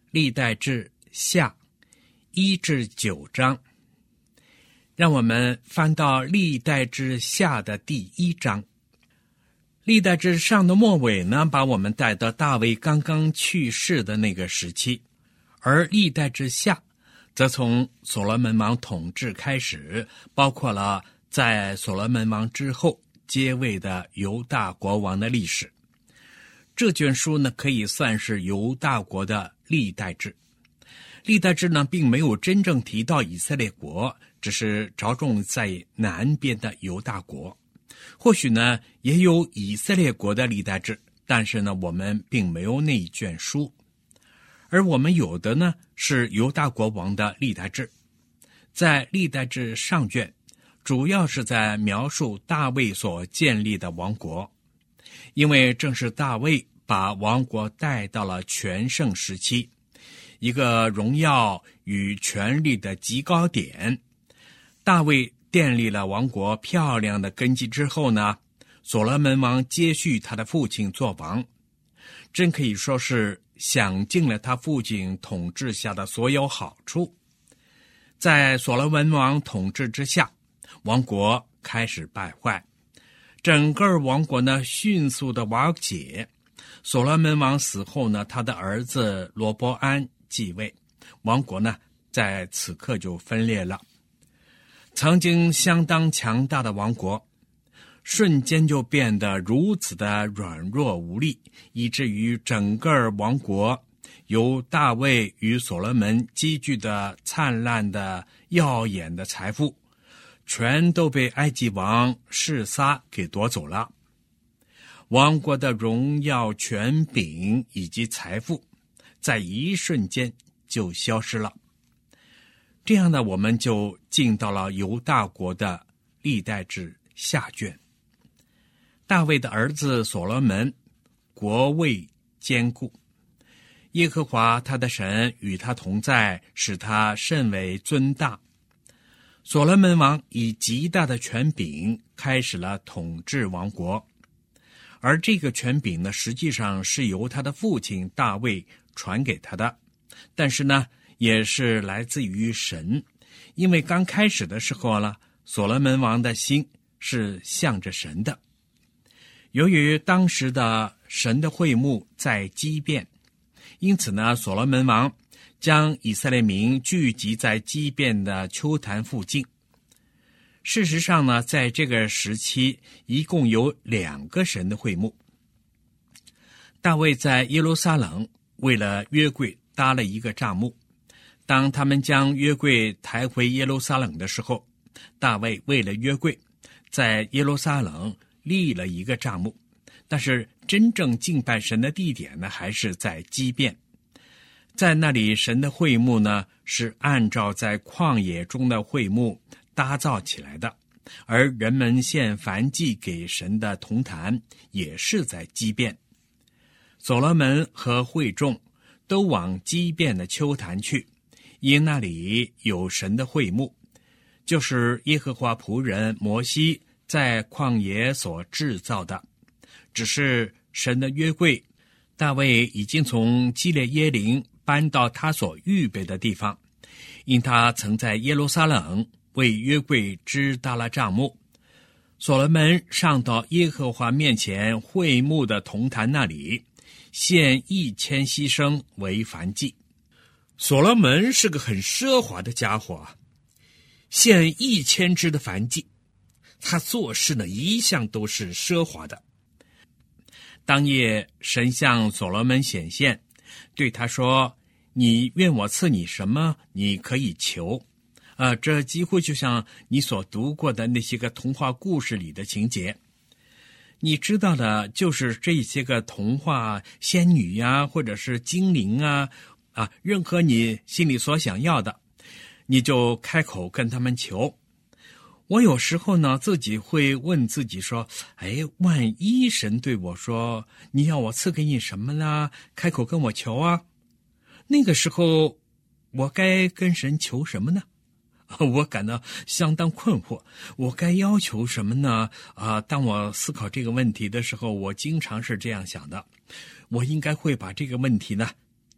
历代志下1至9章。让我们翻到历代志下的第1章。历代志上的末尾呢，把我们带到大卫刚刚去世的那个时期，而历代志下则从所罗门王统治开始，包括了在所罗门王之后接位的犹大国王的历史。这卷书呢，可以算是犹大国的历代志。历代志呢，并没有真正提到以色列国，只是着重在南边的犹大国。或许呢，也有以色列国的历代志，但是呢，我们并没有那一卷书。而我们有的呢，是犹大国王的历代志。在历代志上卷，主要是在描述大卫所建立的王国，因为正是大卫把王国带到了全盛时期，一个荣耀与权力的极高点。大卫建立了王国漂亮的根基之后呢，所罗门王接续他的父亲做王，真可以说是享尽了他父亲统治下的所有好处。在所罗门王统治之下，王国开始败坏，整个王国呢迅速的瓦解。所罗门王死后呢，他的儿子罗波安继位，王国呢在此刻就分裂了。曾经相当强大的王国，瞬间就变得如此的软弱无力，以至于整个王国由大卫与所罗门积聚的灿烂的耀眼的财富，全都被埃及王示撒给夺走了。王国的荣耀、权柄以及财富，在一瞬间就消失了。这样呢，我们就进到了犹大国的历代志下卷。大卫的儿子所罗门国位坚固，耶和华他的神与他同在，使他甚为尊大。所罗门王以极大的权柄开始了统治王国，而这个权柄呢，实际上是由他的父亲大卫传给他的，但是呢，也是来自于神。因为刚开始的时候呢，所罗门王的心是向着神的。由于当时的神的会幕在基遍，因此呢，所罗门王将以色列民聚集在基遍的丘坛附近。事实上呢，在这个时期一共有2个神的会幕。大卫在耶路撒冷为了约柜搭了一个帐幕。当他们将约柜抬回耶路撒冷的时候，大卫为了约柜在耶路撒冷立了一个帐幕，但是真正敬拜神的地点呢，还是在基遍。在那里，神的会幕呢，是按照在旷野中的会幕搭造起来的，而人们献燔祭给神的铜坛也是在基遍。所罗门和会众都往基遍的丘坛去，因那里有神的会幕，就是耶和华仆人摩西在旷野所制造的。只是神的约柜，大卫已经从基列耶琳搬到他所预备的地方，因他曾在耶路撒冷为约柜支搭了帐幕。所罗门上到耶和华面前会幕的铜坛那里，献1000牺牲为燔祭。所罗门是个很奢华的家伙啊，献1000只的燔祭，他做事呢一向都是奢华的。当夜神向所罗门显现，对他说：你愿我赐你什么，你可以求。这几乎就像你所读过的那些个童话故事里的情节。你知道的就是这些个童话仙女呀，或者是精灵啊，任何你心里所想要的，你就开口跟他们求。我有时候呢，自己会问自己说，万一神对我说，你要我赐给你什么呢？开口跟我求啊。那个时候，我该跟神求什么呢？我感到相当困惑，我该要求什么呢？当我思考这个问题的时候，我经常是这样想的，我应该会把这个问题呢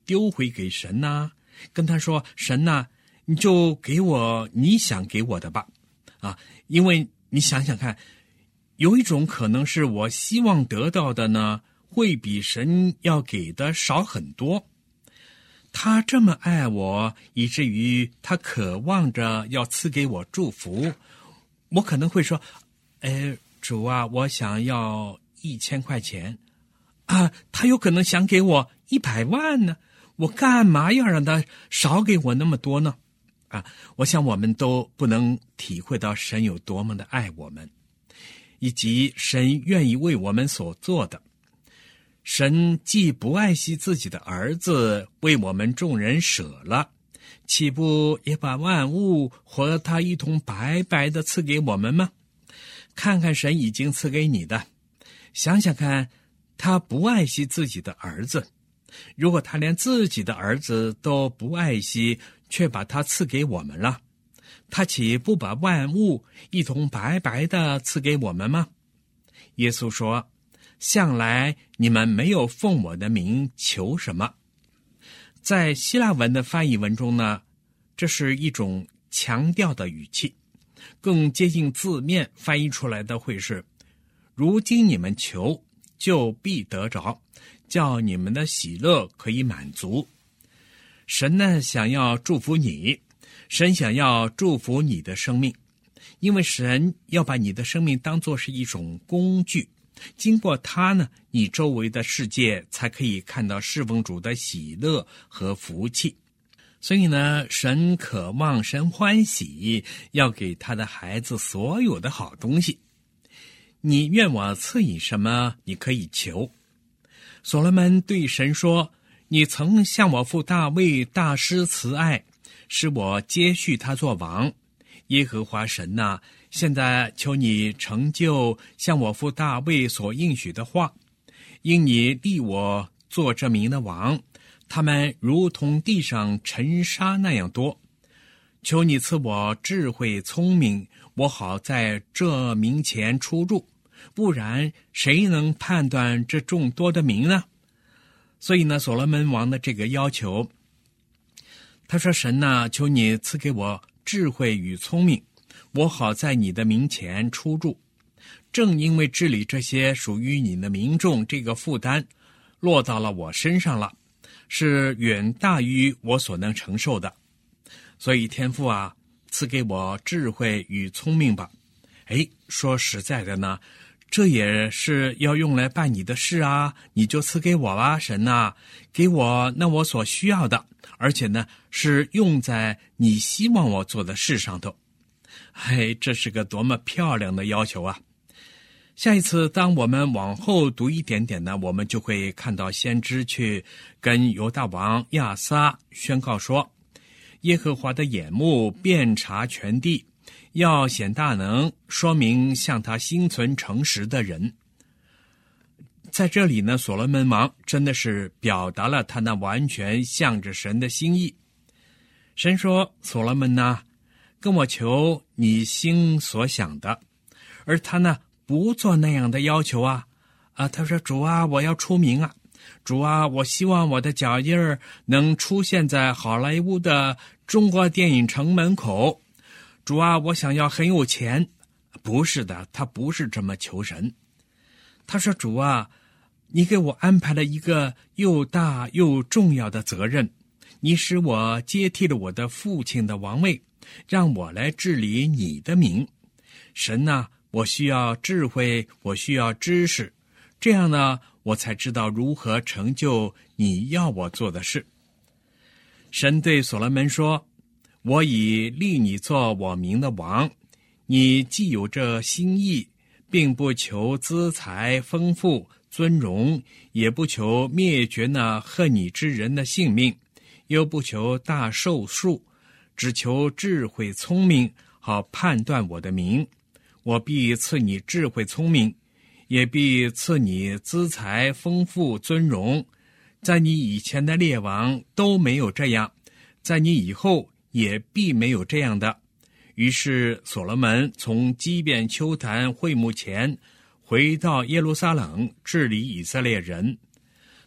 丢回给神呐，跟他说，神呐，你就给我你想给我的吧。因为你想想看，有一种可能是我希望得到的呢，会比神要给的少很多。他这么爱我，以至于他渴望着要赐给我祝福，我可能会说，主啊，我想要1000块钱他有可能想给我100万呢，我干嘛要让他少给我那么多呢？我想我们都不能体会到神有多么的爱我们，以及神愿意为我们所做的。神既不爱惜自己的儿子，为我们众人舍了，岂不也把万物和他一同白白的赐给我们吗？看看神已经赐给你的，想想看，他不爱惜自己的儿子，如果他连自己的儿子都不爱惜，却把他赐给我们了，他岂不把万物一同白白的赐给我们吗？耶稣说，向来你们没有奉我的名求什么。在希腊文的翻译文中呢，这是一种强调的语气，更接近字面翻译出来的会是，如今你们求，就必得着，叫你们的喜乐可以满足。神呢，想要祝福你，神想要祝福你的生命，因为神要把你的生命当作是一种工具，经过它呢，你周围的世界才可以看到侍奉主的喜乐和福气。所以呢，神渴望，神欢喜，要给他的孩子所有的好东西。你愿我赐你什么，你可以求。所罗门对神说，你曾向我父大卫大施慈爱，使我接续他做王。耶和华神哪，现在求你成就向我父大卫所应许的话，因你立我做这民的王，他们如同地上尘沙那样多。求你赐我智慧聪明，我好在这民前出入，不然谁能判断这众多的民呢？所以呢，所罗门王的这个要求，他说，神哪，求你赐给我智慧与聪明，我好在你的民前出入。正因为治理这些属于你的民众，这个负担落到了我身上了，是远大于我所能承受的。所以天父啊，赐给我智慧与聪明吧。说实在的呢，这也是要用来办你的事啊，你就赐给我吧，神啊，给我那我所需要的，而且呢，是用在你希望我做的事上头。这是个多么漂亮的要求啊！下一次当我们往后读一点点呢，我们就会看到先知去跟犹大王亚撒宣告说，耶和华的眼目遍察全地，要显大能，说明向他心存诚实的人。在这里呢，所罗门王真的是表达了他那完全向着神的心意。神说，所罗门啊，跟我求你心所想的。而他呢，不做那样的要求他说，主啊，我要出名啊，主啊，我希望我的脚印儿能出现在好莱坞的中国电影城门口，主啊，我想要很有钱。不是的，他不是这么求神。他说，主啊，你给我安排了一个又大又重要的责任，你使我接替了我的父亲的王位，让我来治理你的民。神啊，我需要智慧，我需要知识，这样呢，我才知道如何成就你要我做的事。神对所罗门说，我已立你做我民的王，你既有这心意，并不求资财丰富尊荣，也不求灭绝那恨你之人的性命，又不求大寿数，只求智慧聪明，好判断我的名。我必赐你智慧聪明，也必赐你资财丰富尊荣，在你以前的列王都没有这样，在你以后也必没有这样的。于是所罗门从基遍丘坛会幕前回到耶路撒冷，治理以色列人。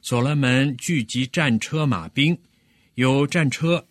所罗门聚集战车马兵，有战车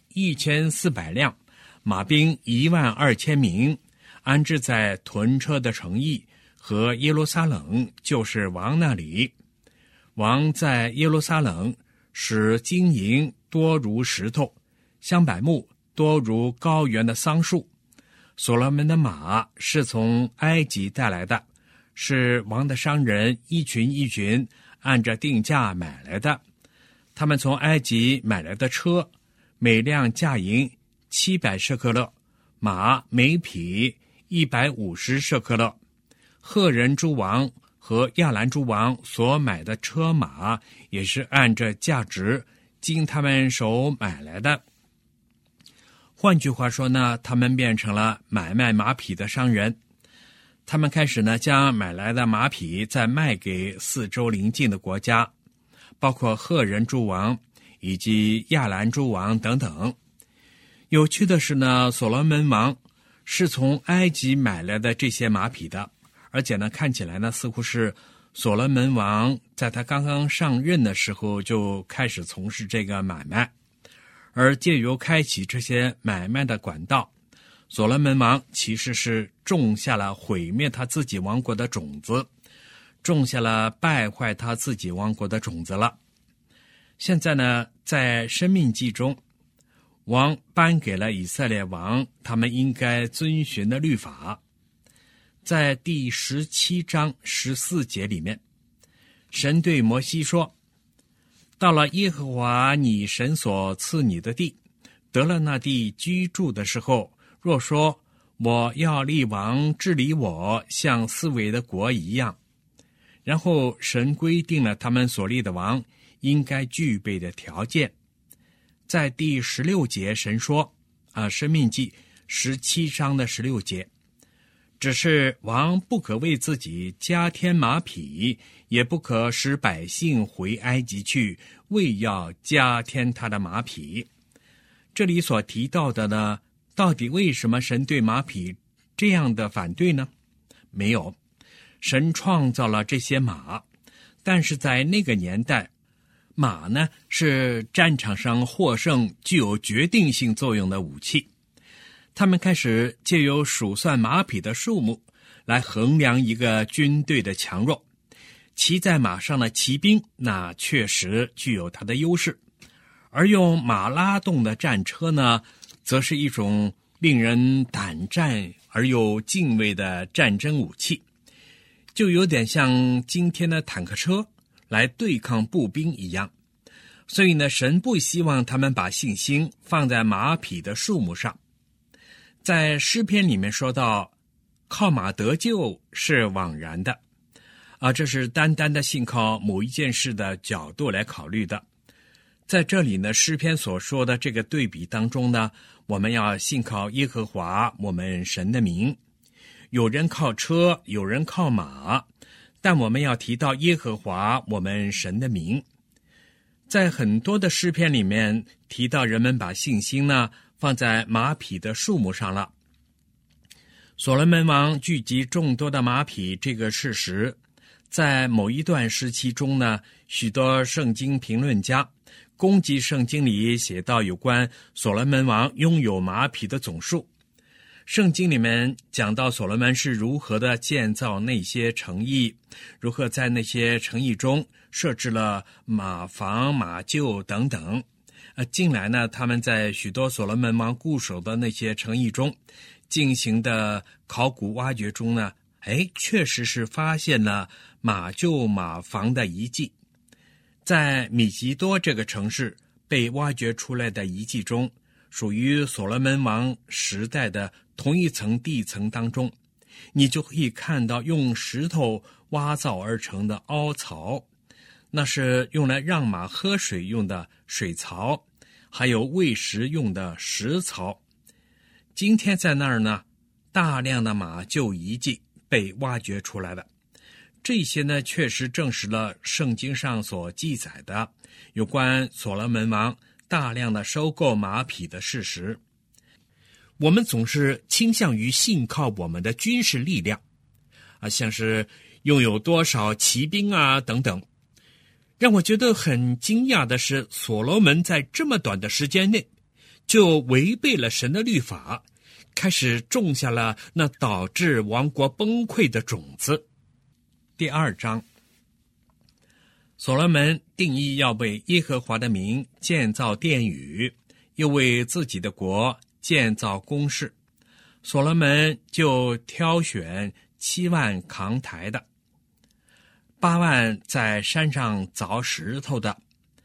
1400辆，马兵12000名，安置在屯车的城邑和耶路撒冷，就是王那里。王在耶路撒冷使金银多如石头，香柏木多如高原的桑树。所罗门的马是从埃及带来的，是王的商人一群一群按着定价买来的。他们从埃及买来的车，每辆价银700舍客勒，马每匹150舍客勒。赫人诸王和亚兰诸王所买的车马，也是按着价值经他们手买来的。换句话说呢，他们变成了买卖马匹的商人。他们开始呢，将买来的马匹再卖给四周邻近的国家，包括赫人诸王以及亚兰诸王等等。有趣的是呢，所罗门王是从埃及买来的这些马匹的，而且呢，看起来呢，似乎是所罗门王在他刚刚上任的时候就开始从事这个买卖。而借由开启这些买卖的管道，所罗门王其实是种下了毁灭他自己王国的种子，种下了败坏他自己王国的种子了。现在呢，在申命记中，王颁给了以色列王他们应该遵循的律法。在第17章14节里面，神对摩西说，到了耶和华你神所赐你的地，得了那地居住的时候，若说我要立王治理我，像四围的国一样，然后神规定了他们所立的王应该具备的条件。在第16节，神说申命记17章的16节，只是王不可为自己加添马匹，也不可使百姓回埃及去，为要加添他的马匹。这里所提到的呢，到底为什么神对马匹这样的反对呢？没有，神创造了这些马，但是在那个年代，马呢是战场上获胜具有决定性作用的武器。他们开始借由数算马匹的数目来衡量一个军队的强弱。骑在马上的骑兵那确实具有它的优势，而用马拉动的战车呢，则是一种令人胆战而又敬畏的战争武器，就有点像今天的坦克车来对抗步兵一样。所以呢，神不希望他们把信心放在马匹的数目上。在诗篇里面说到，靠马得救是枉然的这是单单的信靠某一件事的角度来考虑的。在这里呢，诗篇所说的这个对比当中呢，我们要信靠耶和华我们神的名。有人靠车，有人靠马，但我们要提到耶和华我们神的名。在很多的诗篇里面提到人们把信心呢放在马匹的数目上了。所罗门王聚集众多的马匹这个事实，在某一段时期中呢，许多圣经评论家攻击圣经里写到有关所罗门王拥有马匹的总数。圣经里面讲到所罗门是如何的建造那些城邑，如何在那些城邑中设置了马房、马厩等等。近来呢，他们在许多所罗门王固守的那些城邑中进行的考古挖掘中呢，确实是发现了马厩、马房的遗迹。在米吉多这个城市被挖掘出来的遗迹中，属于所罗门王时代的同一层地层当中，你就可以看到用石头挖造而成的凹槽，那是用来让马喝水用的水槽，还有喂食用的食槽。今天在那儿呢，大量的马厩遗迹被挖掘出来了。这些呢，确实证实了圣经上所记载的有关所罗门王大量的收购马匹的事实。我们总是倾向于信靠我们的军事力量像是拥有多少骑兵等等。 让我觉得很惊讶的是，所罗门在这么短的时间内就违背了神的律法，开始种下了那导致王国崩溃的种子。第2章，所罗门定义要为耶和华的名建造殿宇，又为自己的国建造宫室。所罗门就挑选7万扛台的，8万在山上凿石头的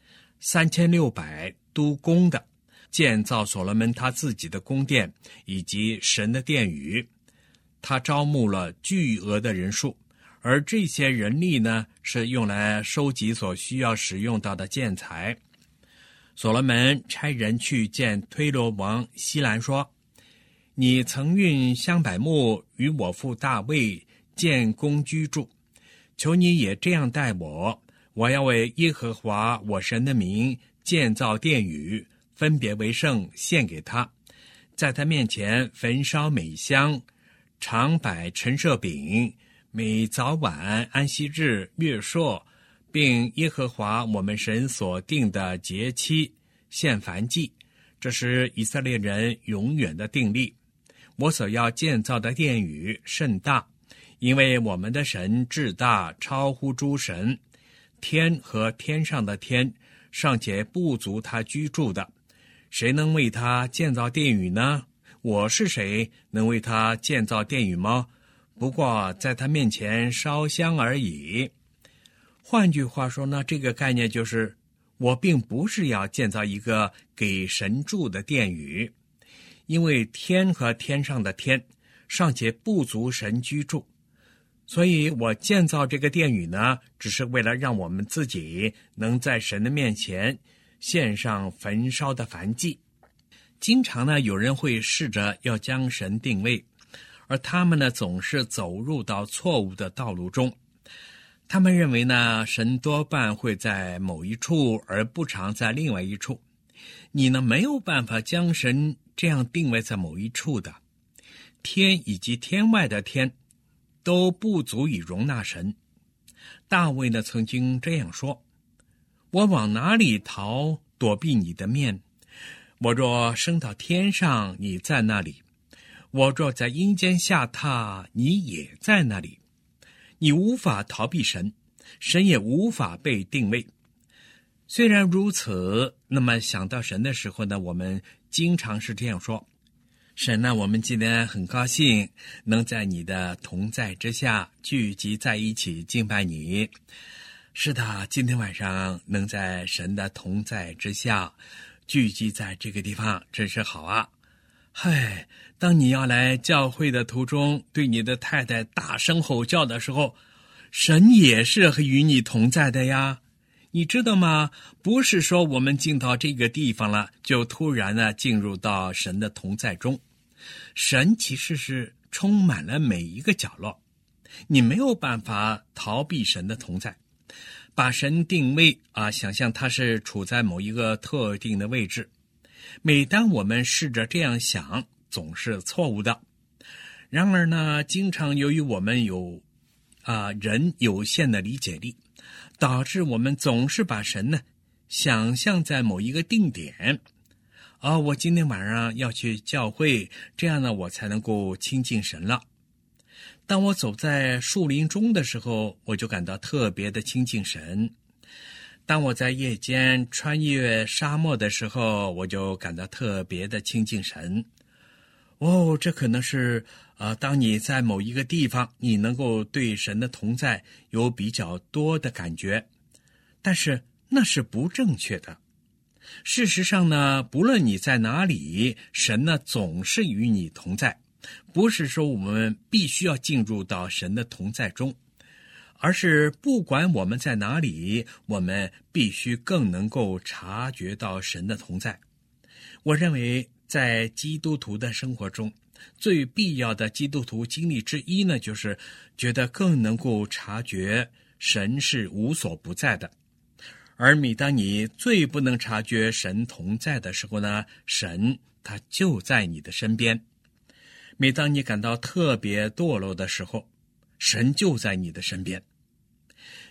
，3600督工的，建造所罗门他自己的宫殿以及神的殿宇。他招募了巨额的人数，而这些人力呢，是用来收集所需要使用到的建材。所罗门差人去见推罗王希兰说：你曾运香柏木与我父大卫建宫居住，求你也这样待我，我要为耶和华我神的名建造殿宇，分别为圣，献给他，在他面前焚烧美香，常摆陈设饼，每早晚安息日月朔，并耶和华我们神所定的节期献燔祭，这是以色列人永远的定例。我所要建造的殿宇甚大，因为我们的神至大，超乎诸神，天和天上的天尚且不足他居住的，谁能为他建造殿宇呢？我是谁，能为他建造殿宇吗？不过在他面前烧香而已。换句话说呢，这个概念就是，我并不是要建造一个给神住的殿宇，因为天和天上的天尚且不足神居住，所以我建造这个殿宇呢，只是为了让我们自己能在神的面前献上焚烧的燔祭。经常呢，有人会试着要将神定位，而他们呢，总是走入到错误的道路中。他们认为呢，神多半会在某一处，而不常在另外一处。你呢，没有办法将神这样定位在某一处的，天以及天外的天都不足以容纳神。大卫呢，曾经这样说：我往哪里逃，躲避你的面？我若升到天上，你在那里；我若在阴间下榻，你也在那里。你无法逃避神，神也无法被定位。虽然如此，那么想到神的时候呢，我们经常是这样说：神呢，我们今天很高兴能在你的同在之下聚集在一起敬拜你。是的，今天晚上能在神的同在之下聚集在这个地方，真是好啊。嗨，当你要来教会的途中，对你的太太大声吼叫的时候，神也是与你同在的呀。你知道吗？不是说我们进到这个地方了，就突然呢进入到神的同在中。神其实是充满了每一个角落，你没有办法逃避神的同在。把神定位想象他是处在某一个特定的位置。每当我们试着这样想，总是错误的。然而呢，经常由于我们有人有限的理解力，导致我们总是把神呢想象在某一个定点。我今天晚上要去教会，这样呢我才能够亲近神了。当我走在树林中的时候，我就感到特别的亲近神。当我在夜间穿越沙漠的时候，我就感到特别的亲近神。这可能是当你在某一个地方，你能够对神的同在有比较多的感觉，但是那是不正确的。事实上呢，不论你在哪里，神呢总是与你同在。不是说我们必须要进入到神的同在中，而是不管我们在哪里，我们必须更能够察觉到神的同在。我认为在基督徒的生活中，最必要的基督徒经历之一呢，就是觉得更能够察觉神是无所不在的。而每当你最不能察觉神同在的时候呢，神他就在你的身边。每当你感到特别堕落的时候，神就在你的身边。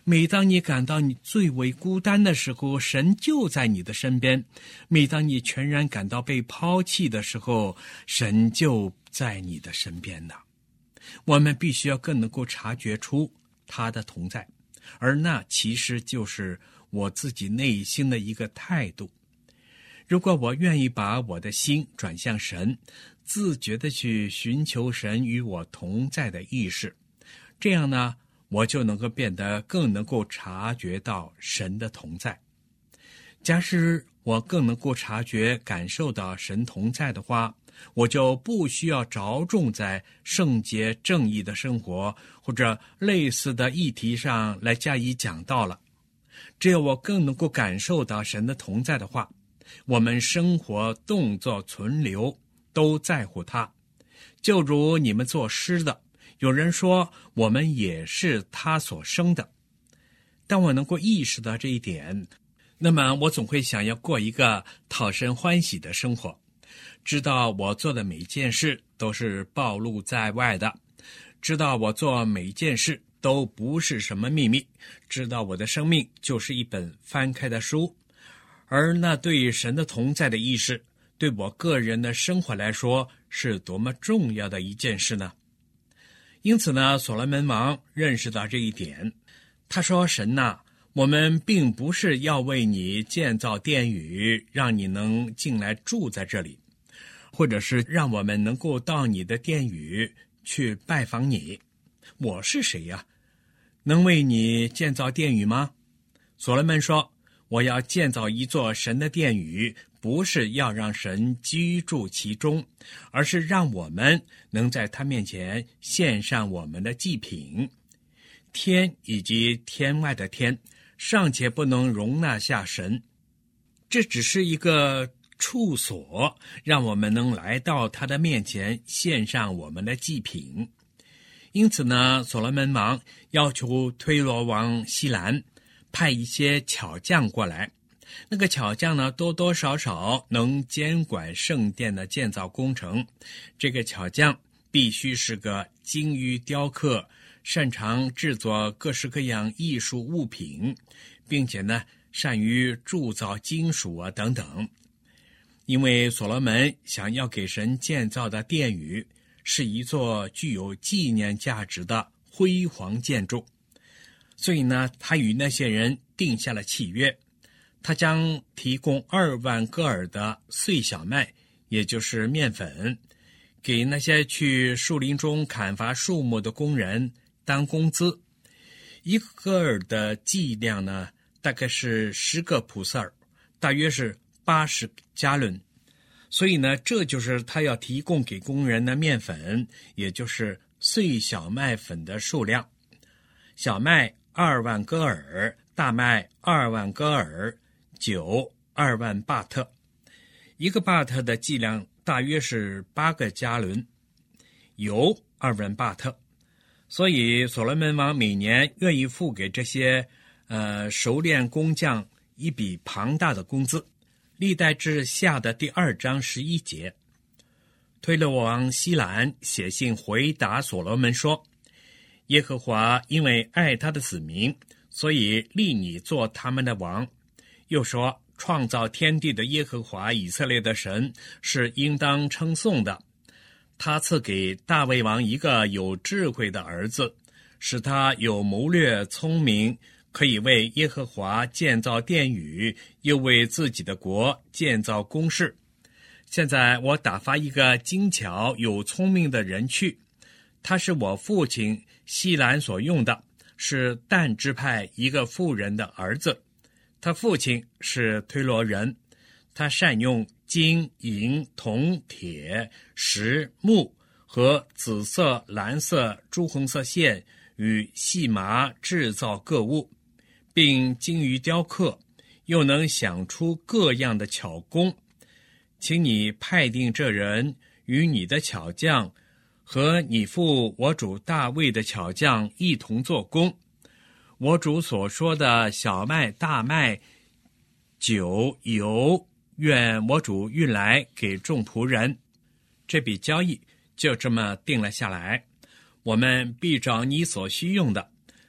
每当你感到你最为孤单的时候，神就在你的身边；每当你全然感到被抛弃的时候，神就在你的身边呢。我们必须要更能够察觉出他的同在，而那其实就是我自己内心的一个态度。如果我愿意把我的心转向神，自觉地去寻求神与我同在的意识，这样呢，我就能够变得更能够察觉到神的同在。假使我更能够察觉感受到神同在的话，我就不需要着重在圣洁正义的生活或者类似的议题上来加以讲道了。只有我更能够感受到神的同在的话，我们生活动作存留都在乎他。就如你们作诗的，有人说我们也是他所生的。当我能够意识到这一点，那么我总会想要过一个讨神欢喜的生活，知道我做的每件事都是暴露在外的，知道我做每件事都不是什么秘密，知道我的生命就是一本翻开的书。而那对神的同在的意识，对我个人的生活来说是多么重要的一件事呢？因此呢，所罗门王认识到这一点，他说：神哪，我们并不是要为你建造殿宇，让你能进来住在这里，或者是让我们能够到你的殿宇去拜访你。我是谁呀？能为你建造殿宇吗？所罗门说，我要建造一座神的殿宇，不是要让神居住其中，而是让我们能在他面前献上我们的祭品。天以及天外的天尚且不能容纳下神，这只是一个处所，让我们能来到他的面前献上我们的祭品。因此呢，所罗门王要求推罗王希兰派一些巧匠过来。那个巧匠呢，多多少少能监管圣殿的建造工程。这个巧匠必须是个精于雕刻，擅长制作各式各样艺术物品，并且呢，善于铸造金属啊等等。因为所罗门想要给神建造的殿宇是一座具有纪念价值的辉煌建筑，所以呢，他与那些人定下了契约，他将提供2万戈尔的碎小麦，也就是面粉，给那些去树林中砍伐树木的工人当工资。1个戈尔的计量呢，大概是10个普色尔，大约是80加仑。所以呢，这就是他要提供给工人的面粉，也就是碎小麦粉的数量。小麦2万戈尔，大麦2万戈尔，酒2万巴特。1个巴特的计量大约是8个加仑，油2万巴特。所以所罗门王每年愿意付给这些熟练工匠一笔庞大的工资。历代志下的第2章11节，推罗王希兰写信回答所罗门说，耶和华因为爱他的子民，所以立你做他们的王。又说，创造天地的耶和华以色列的神是应当称颂的。他赐给大卫王一个有智慧的儿子，使他有谋略聪明，可以为耶和华建造殿宇，又为自己的国建造宫室。现在我打发一个精巧有聪明的人去，他是我父亲希兰所用的，是但支派一个妇人的儿子。他父亲是推罗人，他善用金银铜铁石木和紫色蓝色朱红色线与细麻制造各物，并精于雕刻，又能想出各样的巧工。请你派定这人与你的巧匠和你父我主大卫的巧匠一同做工。我主所说的小麦大麦酒油，愿我主运来给众仆人。这笔交易就这么定了下来。我们必找你所需用的，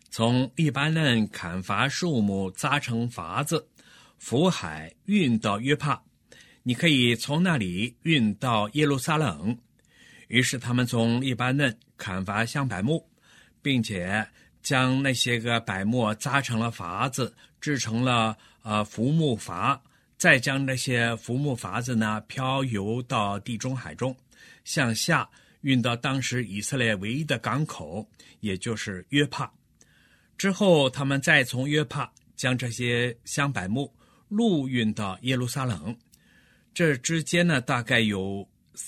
从黎巴嫩砍伐树木，扎成筏子，浮海运到约帕，你可以从那里运到耶路撒冷。于是他们从黎巴嫩砍伐香柏木，并且将那些个柏木扎成了筏子，制成了浮木筏，再将那些浮木筏子呢漂游到地中海中，向下运到当时以色列唯一的港口，也就是约帕。之后他们再从约帕将这些香柏木陆运到耶路撒冷，这之间呢大概有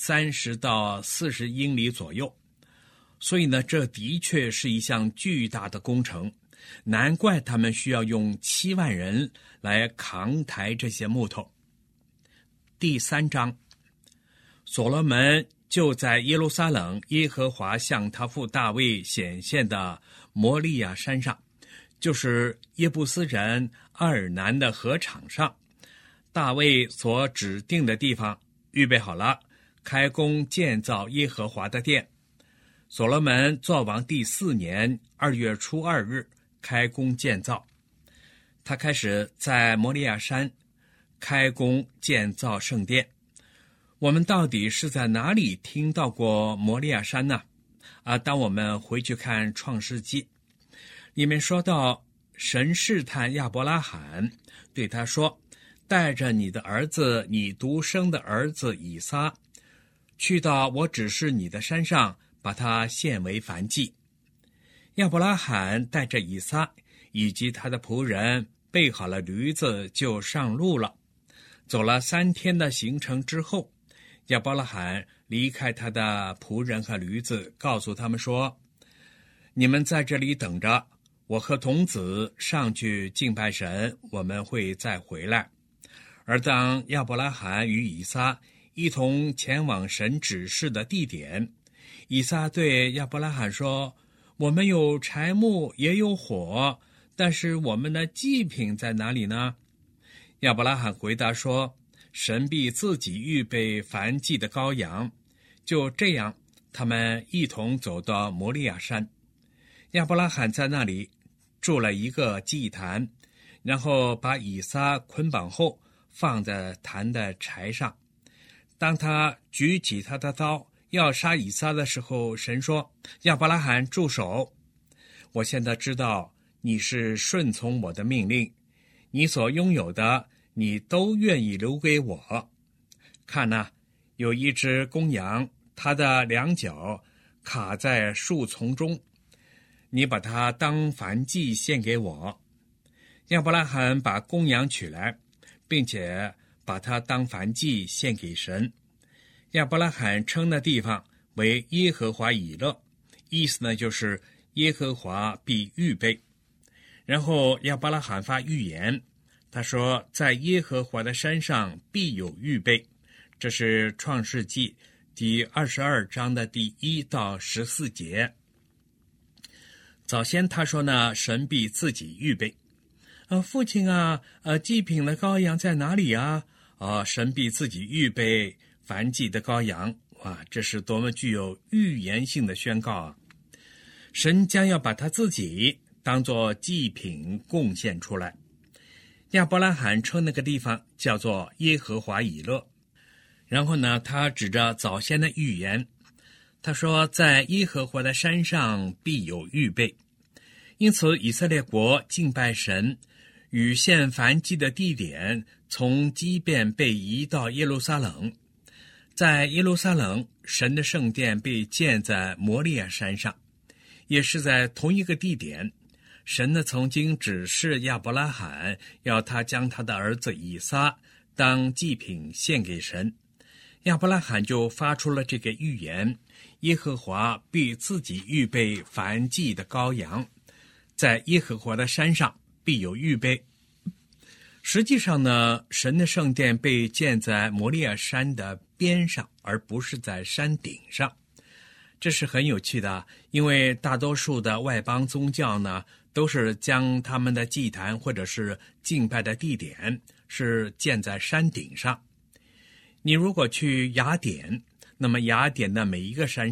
30到40英里左右。所以呢，这的确是一项巨大的工程，难怪他们需要用7万人来扛抬这些木头。第3章，所罗门就在耶路撒冷耶和华向他父大卫显现的摩利亚山上，就是耶布斯人阿尔南的河场上，大卫所指定的地方预备好了，开工建造耶和华的殿。所罗门作王第4年2月初2日开工建造。他开始在摩利亚山开工建造圣殿。我们到底是在哪里听到过摩利亚山呢？当我们回去看创世纪，里面说到神试探亚伯拉罕，对他说，带着你的儿子，你独生的儿子以撒，去到我指示你的山上，把他献为燔祭。亚伯拉罕带着以撒以及他的仆人备好了驴子，就上路了。走了3天的行程之后，亚伯拉罕离开他的仆人和驴子，告诉他们说，你们在这里等着，我和童子上去敬拜神，我们会再回来。而当亚伯拉罕与以撒一同前往神指示的地点，以撒对亚伯拉罕说，我们有柴木也有火，但是我们的祭品在哪里呢？亚伯拉罕回答说，神必自己预备燔祭的羔羊。就这样，他们一同走到摩利亚山。亚伯拉罕在那里筑了一个祭坛，然后把以撒捆绑后放在坛的柴上。当他举起他的刀要杀以撒的时候，神说，亚伯拉罕住手，我现在知道你是顺从我的命令，你所拥有的你都愿意留给我。看哪，有一只公羊，它的2脚卡在树丛中，你把它当燔祭献给我。亚伯拉罕把公羊取来，并且把它当燔祭献给神。亚伯拉罕称那地方为耶和华以勒，意思呢就是耶和华必预备。然后亚伯拉罕发预言，他说，在耶和华的山上必有预备。这是创世纪第22章的第1到14节。早先他说呢，神必自己预备。父亲啊，祭品的羔羊在哪里啊？神必自己预备燔祭的羔羊。哇，这是多么具有预言性的宣告啊！神将要把他自己当作祭品贡献出来。亚伯拉罕称那个地方叫做耶和华以勒。然后呢，他指着早先的预言，他说，在耶和华的山上必有预备。因此以色列国敬拜神与献燔祭的地点从基遍被移到耶路撒冷。在耶路撒冷，神的圣殿被建在摩利亚山上，也是在同一个地点。神呢曾经指示亚伯拉罕，要他将他的儿子以撒当祭品献给神。亚伯拉罕就发出了这个预言，耶和华必自己预备燔祭的羔羊，在耶和华的山上必有预备。实际上呢，神的圣殿被建在摩利亚山的边上，而不是在山顶上。这是很有趣的，因为大多数的外邦宗教呢，都是将他们的祭坛或者是敬拜的地点是建在山顶上。你如果去雅典，那么雅典的每一个山上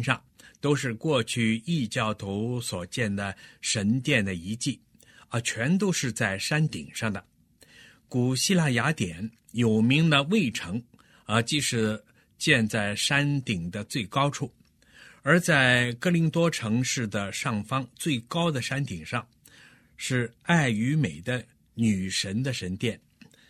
都是过去异教徒所建的神殿的遗迹，全都是在山顶上的。古希腊雅典有名的卫城，即是建在山顶的最高处，而在哥林多城市的上方最高的山顶上，是爱与美的女神的神殿。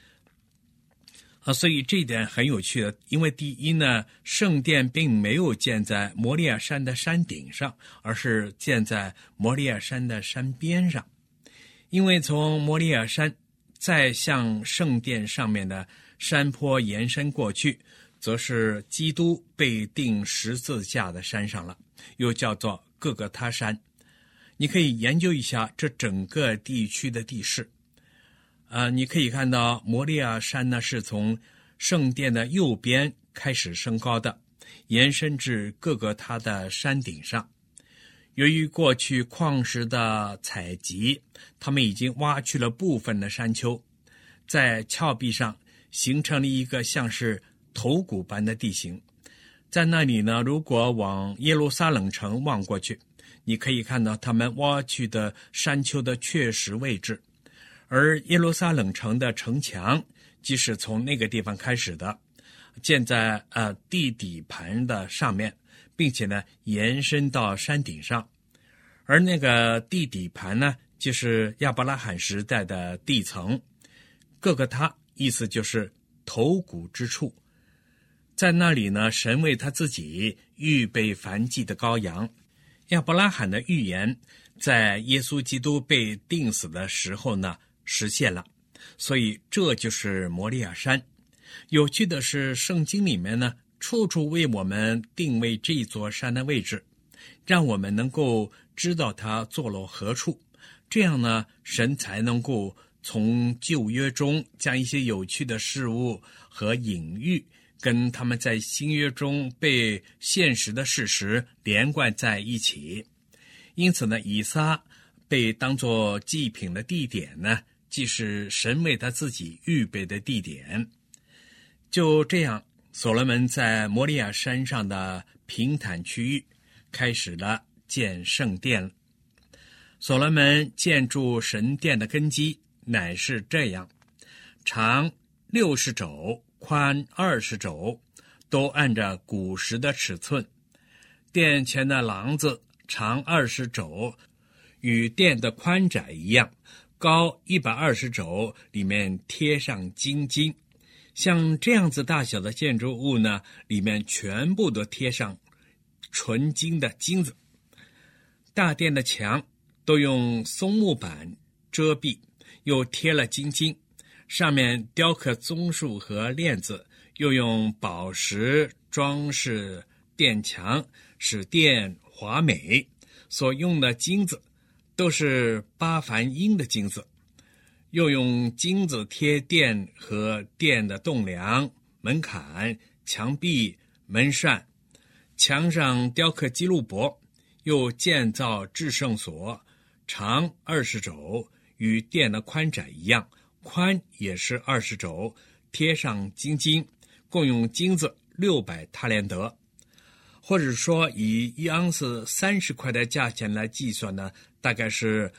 所以这一点很有趣的，因为第一呢，圣殿并没有建在摩利亚山的山顶上，而是建在摩利亚山的山边上。因为从摩利亚山再向圣殿上面的山坡延伸过去，则是基督被钉十字架的山上了，又叫做各个他山。你可以研究一下这整个地区的地势。你可以看到摩利亚山呢是从圣殿的右边开始升高的，延伸至各个它的山顶上。由于过去矿石的采集，他们已经挖去了部分的山丘，在峭壁上形成了一个像是头骨般的地形。在那里呢，如果往耶路撒冷城望过去，你可以看到他们挖去的山丘的确实位置。而耶路撒冷城的城墙即是从那个地方开始的，建在地底盘的上面，并且呢延伸到山顶上。而那个地底盘呢，就是亚伯拉罕时代的地层，各个他意思就是头骨之处。在那里呢，神为他自己预备燔祭的羔羊。亚伯拉罕的预言在耶稣基督被钉死的时候呢实现了，所以这就是摩利亚山。有趣的是，圣经里面呢处处为我们定位这座山的位置，让我们能够知道它坐落何处。这样呢，神才能够从旧约中将一些有趣的事物和隐喻跟他们在新约中被现实的事实连贯在一起。因此呢，以撒被当作祭品的地点呢，既是神为他自己预备的地点。就这样，所罗门在摩利亚山上的平坦区域开始了建圣殿。所罗门建筑神殿的根基乃是这样：长60肘，宽20肘，都按照古时的尺寸。殿前的廊子长20肘，与殿的宽窄一样，高120肘，里面贴上金金。像这样子大小的建筑物呢，里面全部都贴上纯金的金子。大殿的墙都用松木板遮蔽，又贴了金金，上面雕刻棕树和链子，又用宝石装饰殿墙，使殿华美。所用的金子都是巴凡英的金子，又用金子贴殿和殿的栋梁、门槛、墙壁、门扇，墙上雕刻基路伯，又建造至圣所，长20肘，与殿的宽窄一样，宽也是20肘，贴上金金，共用金子600塔连德。或者说以1盎司30块的价钱来计算呢，大概是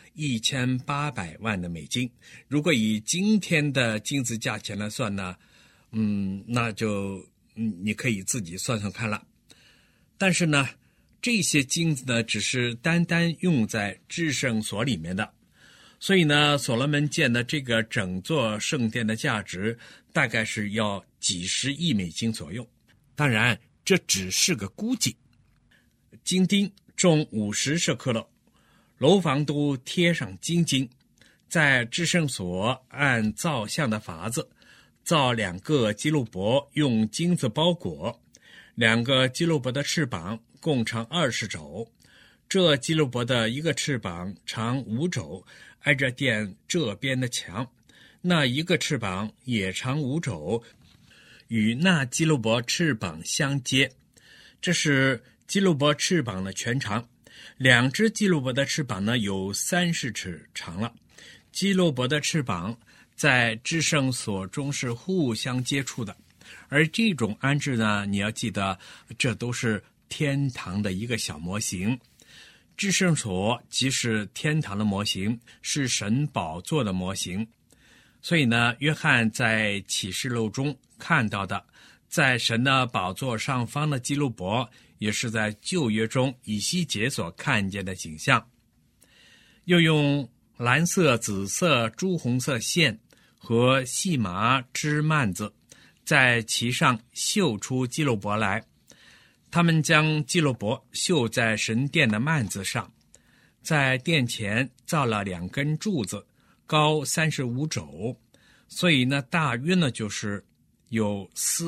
1800万的美金。如果以今天的金子价钱来算呢，那就你可以自己算算看了。但是呢，这些金子呢，只是单单用在至圣所里面的。所以呢，所罗门建的这个整座圣殿的价值大概是要几十亿美金左右。当然这只是个估计。金钉重50舍克勒，楼房都贴上金金。在至圣所按造像的法子造2个基路伯，用金子包裹。2个基路伯的翅膀共长20肘，这基路伯的一个翅膀长5肘，挨着殿这边的墙，那一个翅膀也长5肘，与那基路伯翅膀相接。这是基路伯翅膀的全长。2只基路伯的翅膀呢，有30尺长了。基路伯的翅膀在至圣所中是互相接触的，而这种安置呢，你要记得，这都是天堂的一个小模型。至圣所即是天堂的模型，是神宝座的模型。所以呢，约翰在启示录中看到的，在神的宝座上方的基路伯，也是在旧约中以西结所看见的景象。又用蓝色、紫色、朱红色线和细麻织幔子在其上绣出基路伯来。他们将基路伯绣在神殿的幔子上，在殿前造了2根柱子，高35肘，所以呢，大约呢就是有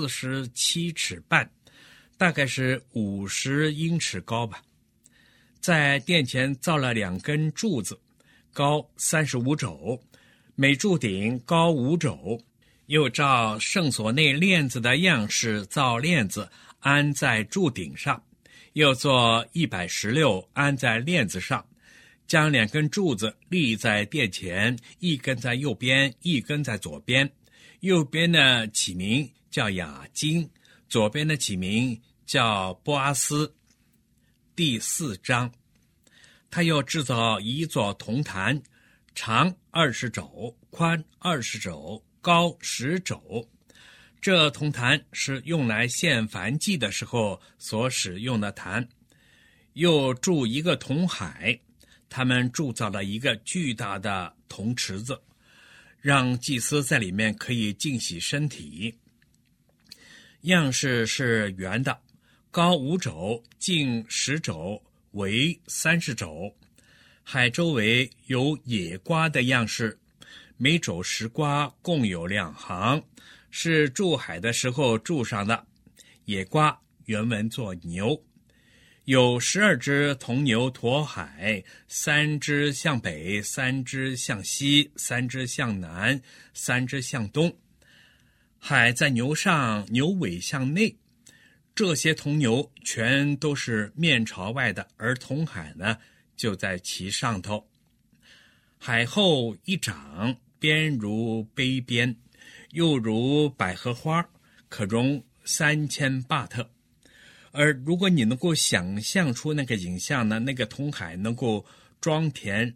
47尺半，大概是50英尺高吧。在殿前造了2根柱子，高35肘，每柱顶高5肘，又照圣所内链子的样式造链子，安在柱顶上，又做116安在链子上，将2根柱子立在殿前，一根在右边，一根在左边。右边的起名叫雅金，左边的起名叫波阿斯。第4章，他又制造一座铜坛，长20肘，宽20肘，高10肘。这铜坛是用来献燔祭的时候所使用的坛。又铸一个铜海，他们铸造了一个巨大的铜池子，让祭司在里面可以净洗身体。样式是圆的，高5肘，径10肘，围30肘。海周围有野瓜的样式，每肘10瓜，共有2行，是筑海的时候筑上的。野瓜原文作牛。有12只铜牛驮海，3只向北，3只向西，3只向南，3只向东。海在牛上，牛尾向内。这些铜牛全都是面朝外的，而铜海呢就在其上头。海后一掌，边如杯边，又如百合花，可容3000巴特。而如果你能够想象出那个景象呢，那个铜海能够装填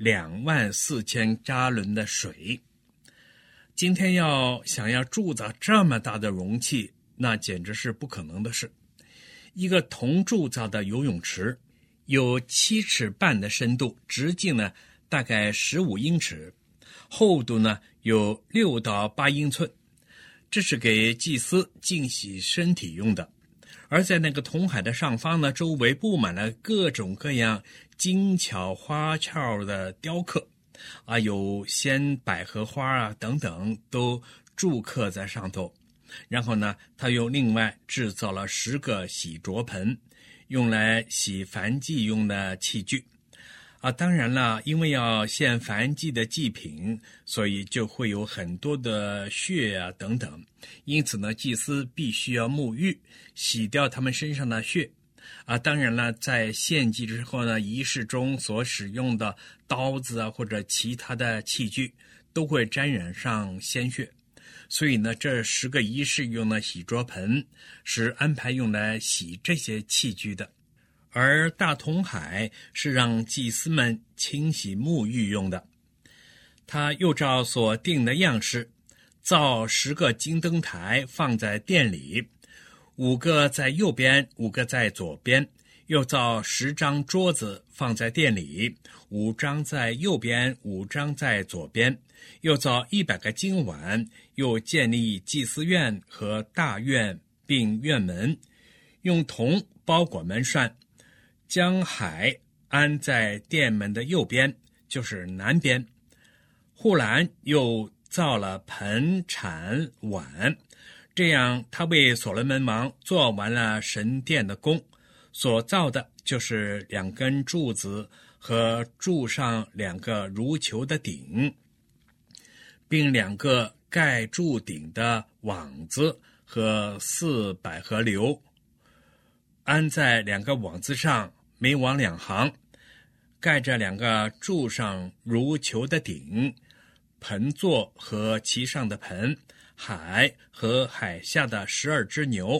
24000加仑的水。今天想要铸造这么大的容器，那简直是不可能的事。一个铜铸造的游泳池有7尺半的深度，直径呢大概15英尺，厚度呢有6到8英寸。这是给祭司净洗身体用的。而在那个铜海的上方呢，周围布满了各种各样精巧花俏的雕刻有鲜百合花等等都铸刻在上头。然后呢，他又另外制造了10个洗濯盆，用来洗燔祭用的器具当然了，因为要献燔祭的祭品，所以就会有很多的血等等。因此呢，祭司必须要沐浴，洗掉他们身上的血当然了，在献祭之后呢，仪式中所使用的刀子或者其他的器具都会沾染上鲜血。所以呢，这10个仪式用的洗濯盆是安排用来洗这些器具的。而大铜海是让祭司们清洗沐浴用的。他又照所定的样式造10个金灯台放在殿里，5个在右边，5个在左边。又造10张桌子放在殿里，5张在右边，5张在左边。又造100个金碗，又建立祭司院和大院并院门，用铜包裹门栓，将海安在殿门的右边，就是南边。护栏又造了盆铲碗，这样他为所罗门王做完了神殿的工。所造的就是2根柱子和柱上2个如球的顶，并2个盖柱顶的网子和4百合流，安在2个网子上，每网2行，盖着2个柱上如球的顶，盆座和其上的盆，海和海下的12只牛，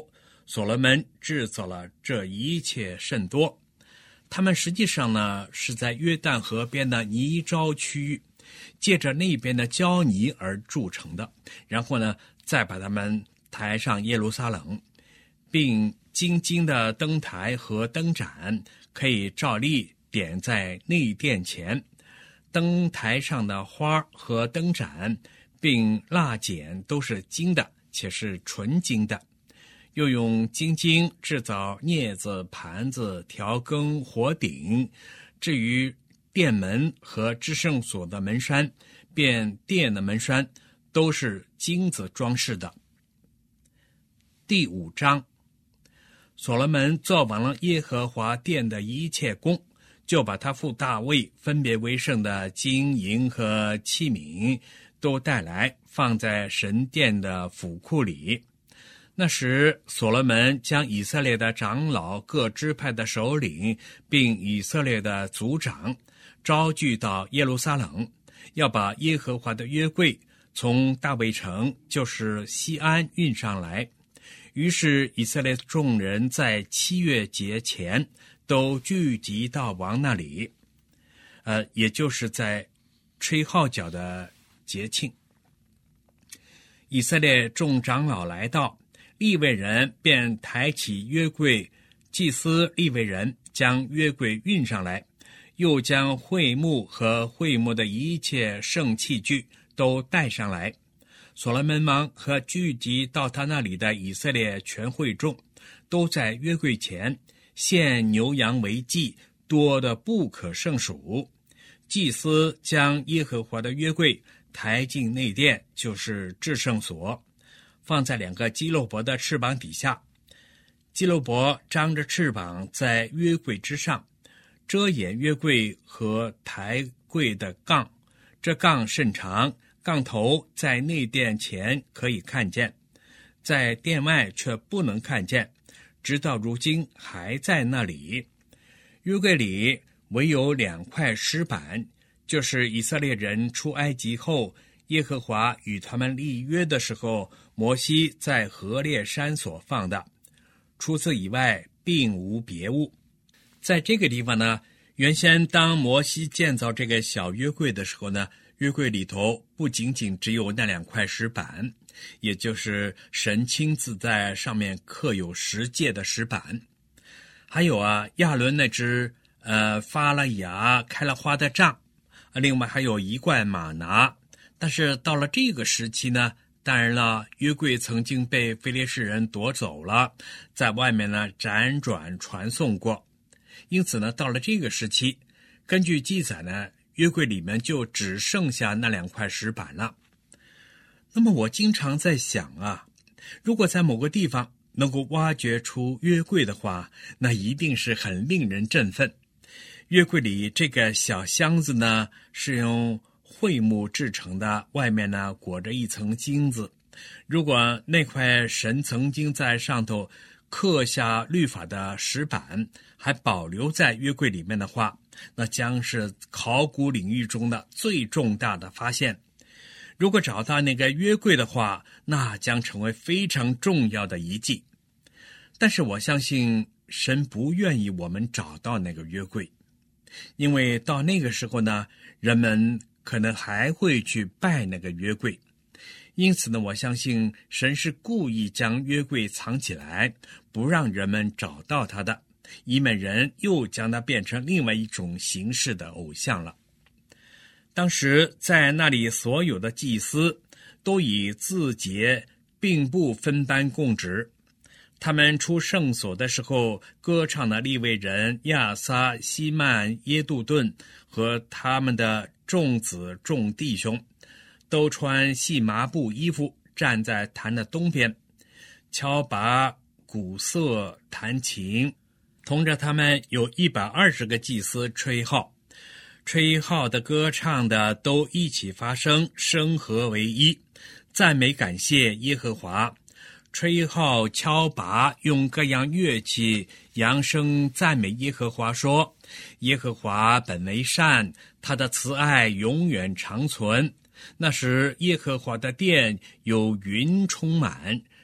所罗门制造了这一切甚多，他们实际上呢是在约旦河边的泥沼区域，借着那边的胶泥而铸成的，然后呢再把它们抬上耶路撒冷，并金金的灯台和灯盏可以照例点在内殿前，灯台上的花和灯盏并蜡剪都是金的，且是纯金的，又用金晶制造镊子、盘子、调羹、火鼎。至于殿门和至圣所的门栓，便殿的门栓都是金子装饰的。第5章，所罗门做完了耶和华殿的一切工，就把他父大卫分别为圣的金银和器皿都带来，放在神殿的府库里。那时所罗门将以色列的长老、各支派的首领，并以色列的族长招聚到耶路撒冷，要把耶和华的约柜从大卫城，就是西安运上来。于是以色列众人在7月节前都聚集到王那里，也就是在吹号角的节庆。以色列众长老来到，利未人便抬起约柜，祭司利未人将约柜运上来，又将会幕和会幕的一切圣器具都带上来。所罗门王和聚集到他那里的以色列全会众，都在约柜前献牛羊为祭，多得不可胜数。祭司将耶和华的约柜抬进内殿，就是至圣所，放在2个基路伯的翅膀底下。基路伯张着翅膀在约柜之上，遮掩约柜和抬柜的杠。这杠甚长，杠头在内殿前可以看见，在殿外却不能看见，直到如今还在那里。约柜里唯有2块石板，就是以色列人出埃及后，耶和华与他们立约的时候，摩西在何烈山所放的，除此以外并无别物。在这个地方呢，原先当摩西建造这个小约柜的时候呢，约柜里头不仅仅只有那2块石板，也就是神亲自在上面刻有10诫的石板，还有亚伦那只发了芽开了花的杖，另外还有1罐玛拿。但是到了这个时期呢，当然了，约柜曾经被非利士人夺走了，在外面呢辗转传送过，因此呢，到了这个时期，根据记载呢，约柜里面就只剩下那2块石板了。那么我经常在想如果在某个地方能够挖掘出约柜的话，那一定是很令人振奋。约柜里这个小箱子呢，是用桧木制成的，外面呢裹着一层金子。如果那块神曾经在上头刻下律法的石板还保留在约柜里面的话，那将是考古领域中的最重大的发现。如果找到那个约柜的话，那将成为非常重要的遗迹。但是我相信神不愿意我们找到那个约柜，因为到那个时候呢，人们可能还会去拜那个约柜。因此呢，我相信神是故意将约柜藏起来，不让人们找到它的，以免人又将它变成另外一种形式的偶像了。当时在那里所有的祭司都以自节并不分班供职，他们出圣所的时候，歌唱的利未人亚撒、希曼、耶杜顿和他们的众子众弟兄，都穿细麻布衣服，站在坛的东边，敲拔、鼓瑟、弹琴。同着他们有120个祭司吹号，吹号的、歌唱的都一起发声，声合为一，赞美感谢耶和华。吹号、敲拔，用各样乐器扬声赞美耶和华，说：耶和华本为善，他的慈爱永远长存。那时耶和华的殿有云充满，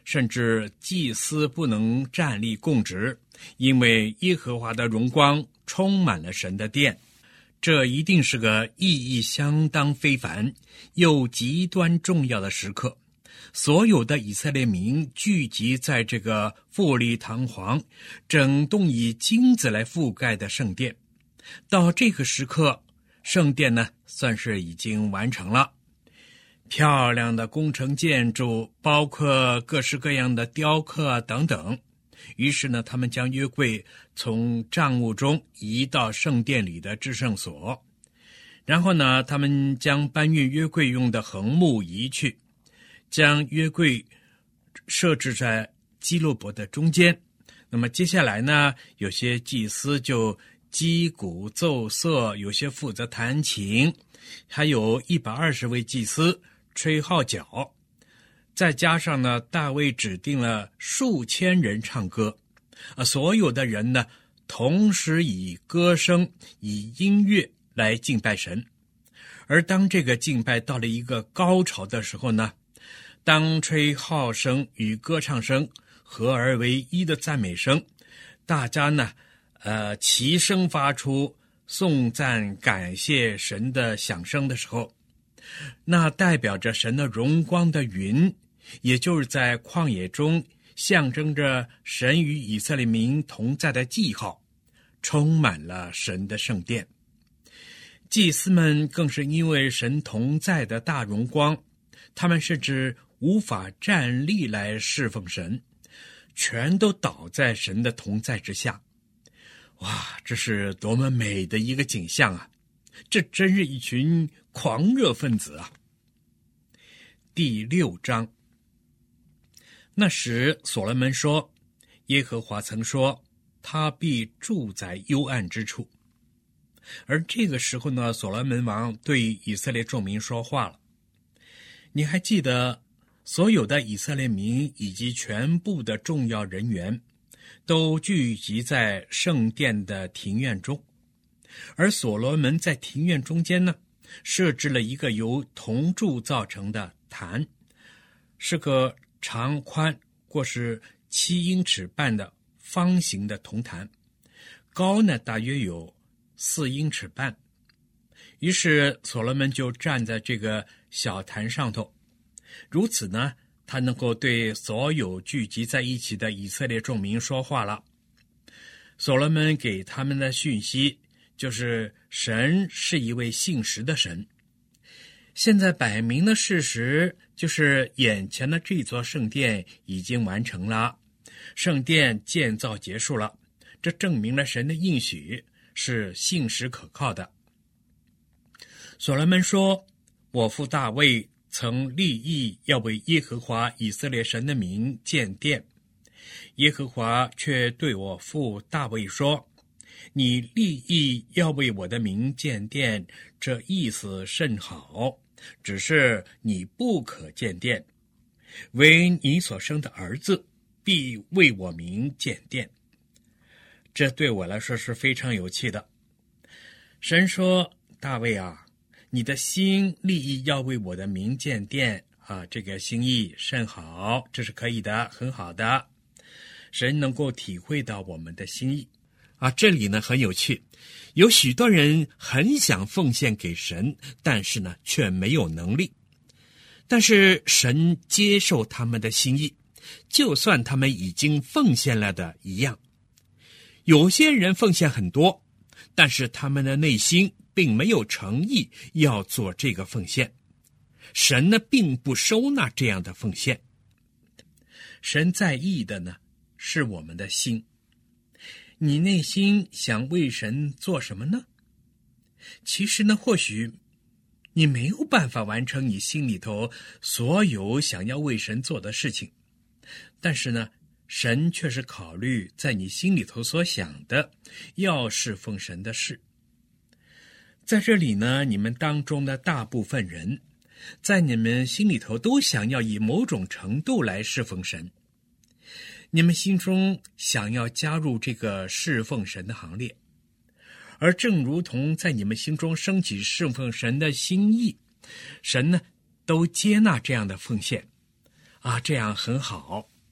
甚至祭司不能站立供职，因为耶和华的荣光充满了神的殿。这一定是个意义相当非凡又极端重要的时刻。所有的以色列民聚集在这个富丽堂皇、整栋以金子来覆盖的圣殿。到这个时刻，圣殿呢算是已经完成了。漂亮的工程建筑，包括各式各样的雕刻等等。于是呢，他们将约柜从帐幕中移到圣殿里的至圣所，然后呢，他们将搬运约柜用的横木移去，将约柜设置在基路伯的中间。那么接下来呢，有些祭司就击鼓奏瑟，有些负责弹琴，还有120位祭司吹号角。再加上呢，大卫指定了数千人唱歌，所有的人呢，同时以歌声、以音乐来敬拜神。而当这个敬拜到了一个高潮的时候呢，当吹号声与歌唱声合而为一的赞美声，大家呢，齐声发出颂赞感谢神的响声的时候，那代表着神的荣光的云，也就是在旷野中象征着神与以色列民同在的记号，充满了神的圣殿。祭司们更是因为神同在的大荣光，他们甚至无法站立来侍奉神，全都倒在神的同在之下。哇，这是多么美的一个景象啊！这真是一群狂热分子啊！第6章。那时所罗门说，耶和华曾说，他必住在幽暗之处。而这个时候呢，所罗门王对以色列众民说话了。你还记得所有的以色列民以及全部的重要人员都聚集在圣殿的庭院中，而所罗门在庭院中间呢，设置了一个由铜柱造成的坛，是个长宽过是7英尺半的方形的铜坛，高呢大约有4英尺半。于是所罗门就站在这个小坛上头，如此呢，他能够对所有聚集在一起的以色列众民说话了。所罗门给他们的讯息就是神是一位信实的神。现在摆明的事实就是眼前的这座圣殿已经完成了，圣殿建造结束了，这证明了神的应许是信实可靠的。所罗门说，我父大卫曾立意要为耶和华以色列神的名建殿，耶和华却对我父大卫说，你立意要为我的名建殿，这意思甚好，只是你不可建殿，唯你所生的儿子必为我名建殿。这对我来说是非常有趣的。神说，大卫啊，你的心立意要为我的名建殿啊，这个心意甚好，这是可以的，很好的。神能够体会到我们的心意啊。这里呢很有趣，有许多人很想奉献给神，但是呢却没有能力。但是神接受他们的心意，就算他们已经奉献了的一样。有些人奉献很多，但是他们的内心并没有诚意要做这个奉献，神呢并不收纳这样的奉献。神在意的呢是我们的心。你内心想为神做什么呢？其实呢，或许你没有办法完成你心里头所有想要为神做的事情，但是呢，神却是考虑在你心里头所想的要侍奉神的事。在这里呢，你们当中的大部分人在你们心里头都想要以某种程度来侍奉神，你们心中想要加入这个侍奉神的行列，而正如同在你们心中升起侍奉神的心意，神呢都接纳这样的奉献啊，这样很好。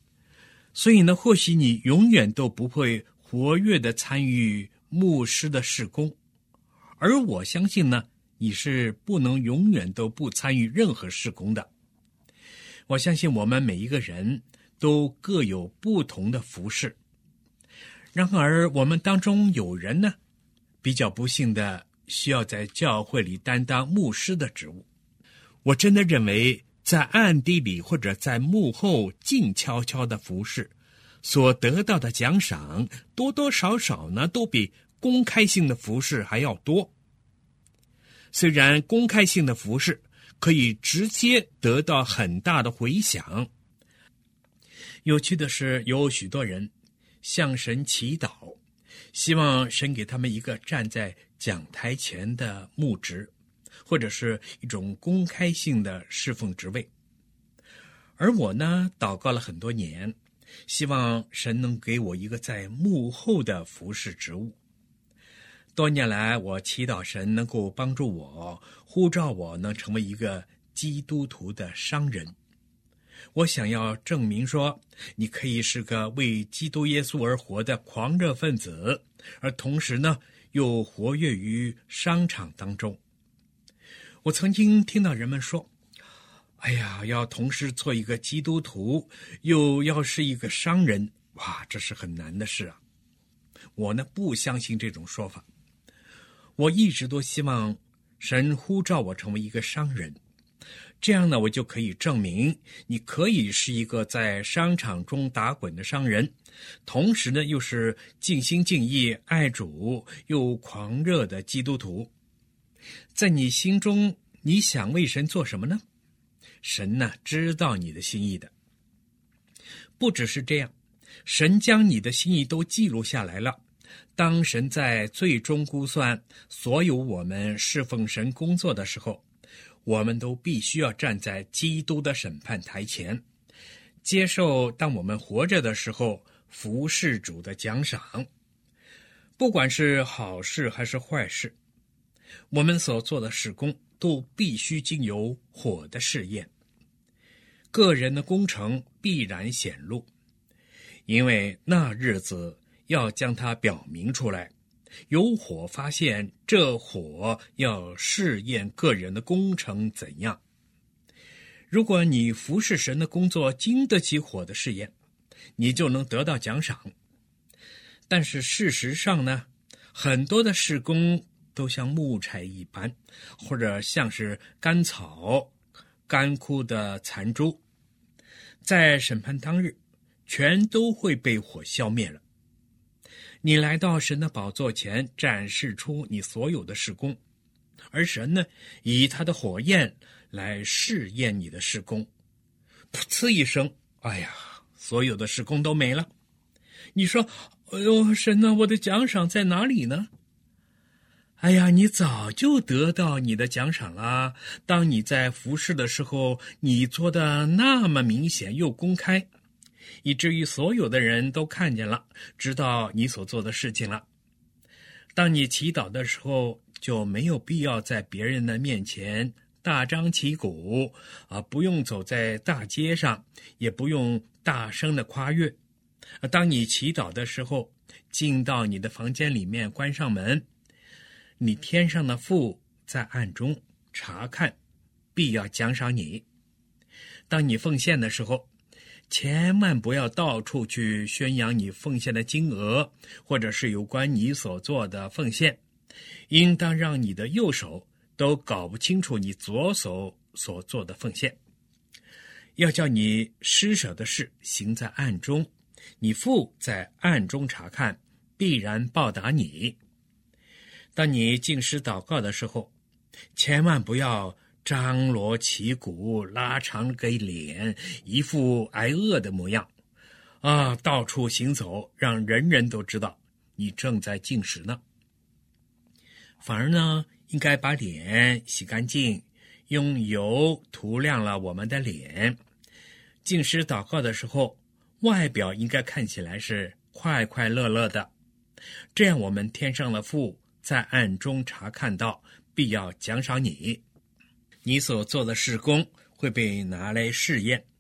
所以呢，或许你永远都不会活跃地参与牧师的事工，而我相信呢，你是不能永远都不参与任何事工的。我相信我们每一个人都各有不同的服事，然而我们当中有人呢，比较不幸的需要在教会里担当牧师的职务。我真的认为在暗地里或者在幕后静悄悄的服事，所得到的奖赏多多少少呢，都比公开性的服事还要多。虽然公开性的服事可以直接得到很大的回响，有趣的是，有许多人向神祈祷，希望神给他们一个站在讲台前的牧职，或者是一种公开性的侍奉职位。而我呢，祷告了很多年，希望神能给我一个在幕后的服侍职务。多年来，我祈祷神能够帮助我，呼召我能成为一个基督徒的商人。我想要证明说，你可以是个为基督耶稣而活的狂热分子，而同时呢，又活跃于商场当中。我曾经听到人们说，哎呀，要同时做一个基督徒，又要是一个商人，哇，这是很难的事啊。我呢，不相信这种说法。我一直都希望神呼召我成为一个商人，这样呢，我就可以证明你可以是一个在商场中打滚的商人，同时呢，又是尽心尽意爱主又狂热的基督徒。在你心中，你想为神做什么呢？神呢，知道你的心意的。不只是这样，神将你的心意都记录下来了。当神在最终估算所有我们侍奉神工作的时候，我们都必须要站在基督的审判台前，接受当我们活着的时候服侍主的奖赏。不管是好事还是坏事，我们所做的事工都必须经由火的试验。个人的工程必然显露，因为那日子要将它表明出来，有火发现，这火要试验个人的工程怎样。如果你服侍神的工作经得起火的试验，你就能得到奖赏。但是事实上呢，很多的事工都像木柴一般，或者像是干草、干枯的残株，在审判当日全都会被火消灭了。你来到神的宝座前，展示出你所有的事工，而神呢，以他的火焰来试验你的事工。噗呲一声，哎呀，所有的事工都没了。你说，哎呦，神呢，我的奖赏在哪里呢？哎呀，你早就得到你的奖赏啦。当你在服侍的时候，你做的那么明显又公开，以至于所有的人都看见了，知道你所做的事情了。当你祈祷的时候，就没有必要在别人的面前大张旗鼓不用走在大街上，也不用大声的夸悦。当你祈祷的时候，进到你的房间里面，关上门，你天上的父在暗中查看，必要奖赏你。当你奉献的时候，千万不要到处去宣扬你奉献的金额，或者是有关你所做的奉献，应当让你的右手都搞不清楚你左手所做的奉献。要叫你施舍的事行在暗中，你父在暗中查看，必然报答你。当你进食祷告的时候，千万不要张罗旗鼓，拉长个脸，一副挨饿的模样到处行走，让人人都知道你正在进食呢。反而呢，应该把脸洗干净，用油涂亮了我们的脸。进食祷告的时候，外表应该看起来是快快乐乐的，这样我们天上的父在暗中查看到，必要奖赏你。你所做的事工会被拿来试验，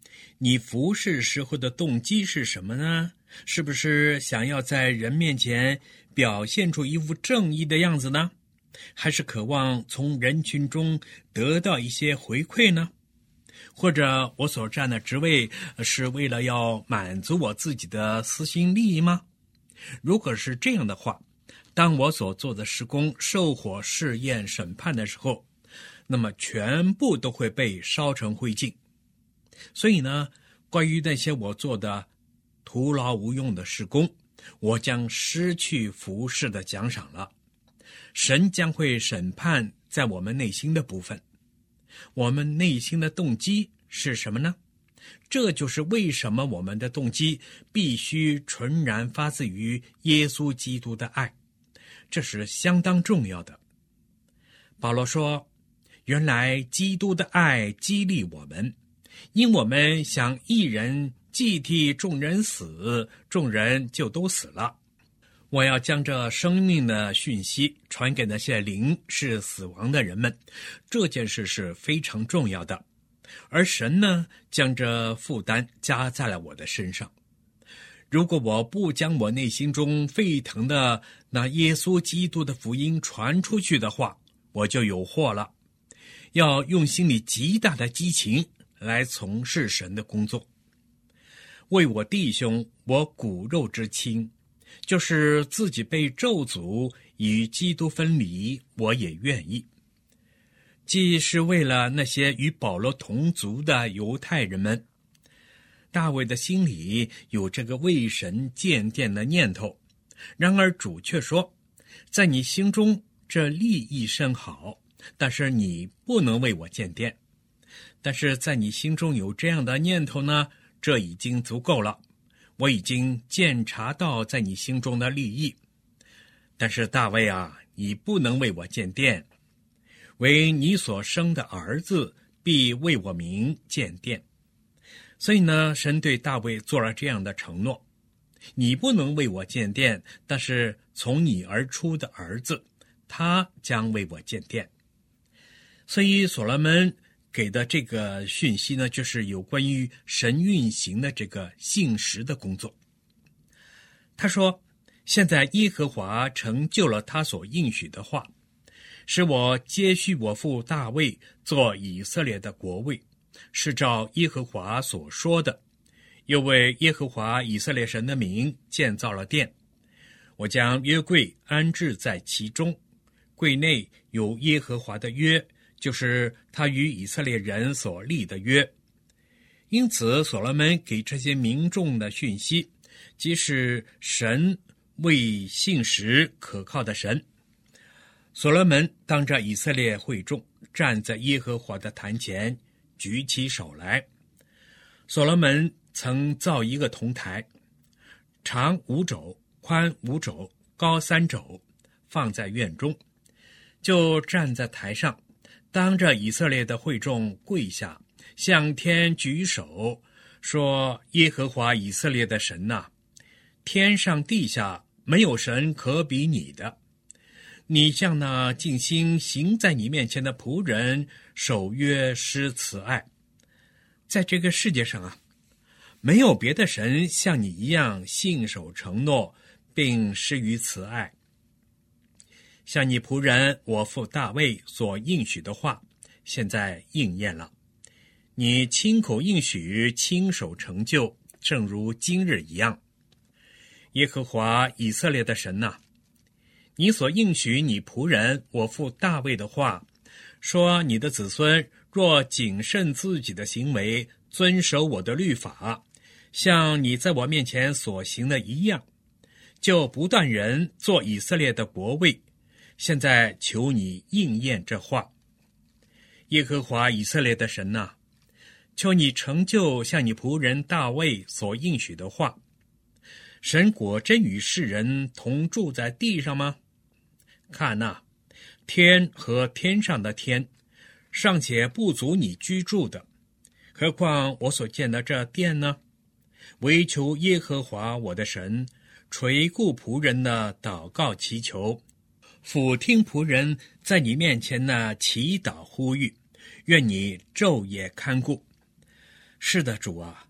你服侍时候的动机是什么呢？是不是想要在人面前表现出一副正义的样子呢？还是渴望从人群中得到一些回馈呢？或者我所占的职位是为了要满足我自己的私心利益吗？如果是这样的话，当我所做的事工受火试验审判的时候，那么全部都会被烧成灰烬。所以呢，关于那些我做的徒劳无用的事工，我将失去服事的奖赏了。神将会审判在我们内心的部分。我们内心的动机是什么呢？这就是为什么我们的动机必须纯然发自于耶稣基督的爱，这是相当重要的。保罗说，原来基督的爱激励我们，因我们想一人既替众人死，众人就都死了。我要将这生命的讯息传给那些灵是死亡的人们，这件事是非常重要的。而神呢，将这负担加在了我的身上。如果我不将我内心中沸腾的那耶稣基督的福音传出去的话，我就有祸了。要用心里极大的激情来从事神的工作。为我弟兄，我骨肉之亲，就是自己被咒诅与基督分离，我也愿意。既是为了那些与保罗同族的犹太人们，大卫的心里有这个为神建殿的念头。然而主却说，在你心中这利益甚好，但是你不能为我建殿。但是在你心中有这样的念头呢，这已经足够了。我已经鉴察到在你心中的利益。但是大卫啊，你不能为我建殿，为你所生的儿子必为我名建殿。所以呢，神对大卫做了这样的承诺，你不能为我建殿，但是从你而出的儿子，他将为我建殿。所以所罗门给的这个讯息呢，就是有关于神运行的这个信实的工作。他说，现在耶和华成就了他所应许的话，使我接续我父大卫做以色列的国位，是照耶和华所说的，又为耶和华以色列神的名建造了殿。我将约柜安置在其中，柜内有耶和华的约，就是他与以色列人所立的约。因此所罗门给这些民众的讯息，即是神为信实可靠的神。所罗门当着以色列会众，站在耶和华的坛前，举起手来。所罗门曾造一个铜台，长5肘，宽5肘，高3肘，放在院中，就站在台上，当着以色列的会众跪下，向天举手，说，耶和华以色列的神哪，天上地下没有神可比你的。你向那尽心行在你面前的仆人守约施慈爱。在这个世界上啊，没有别的神像你一样信守承诺，并施于慈爱。像你仆人我父大卫所应许的话，现在应验了。你亲口应许，亲手成就，正如今日一样。耶和华以色列的神哪，你所应许你仆人我父大卫的话，说你的子孙若谨慎自己的行为，遵守我的律法，像你在我面前所行的一样，就不断人做以色列的国位。现在求你应验这话。耶和华以色列的神哪，求你成就像你仆人大卫所应许的话。神果真与世人同住在地上吗？看哪，天和天上的天尚且不足你居住的，何况我所建的这殿呢？唯求耶和华我的神垂顾仆人的祷告祈求，俯听仆人在你面前的祈祷呼吁，愿你昼夜看顾。是的，主啊，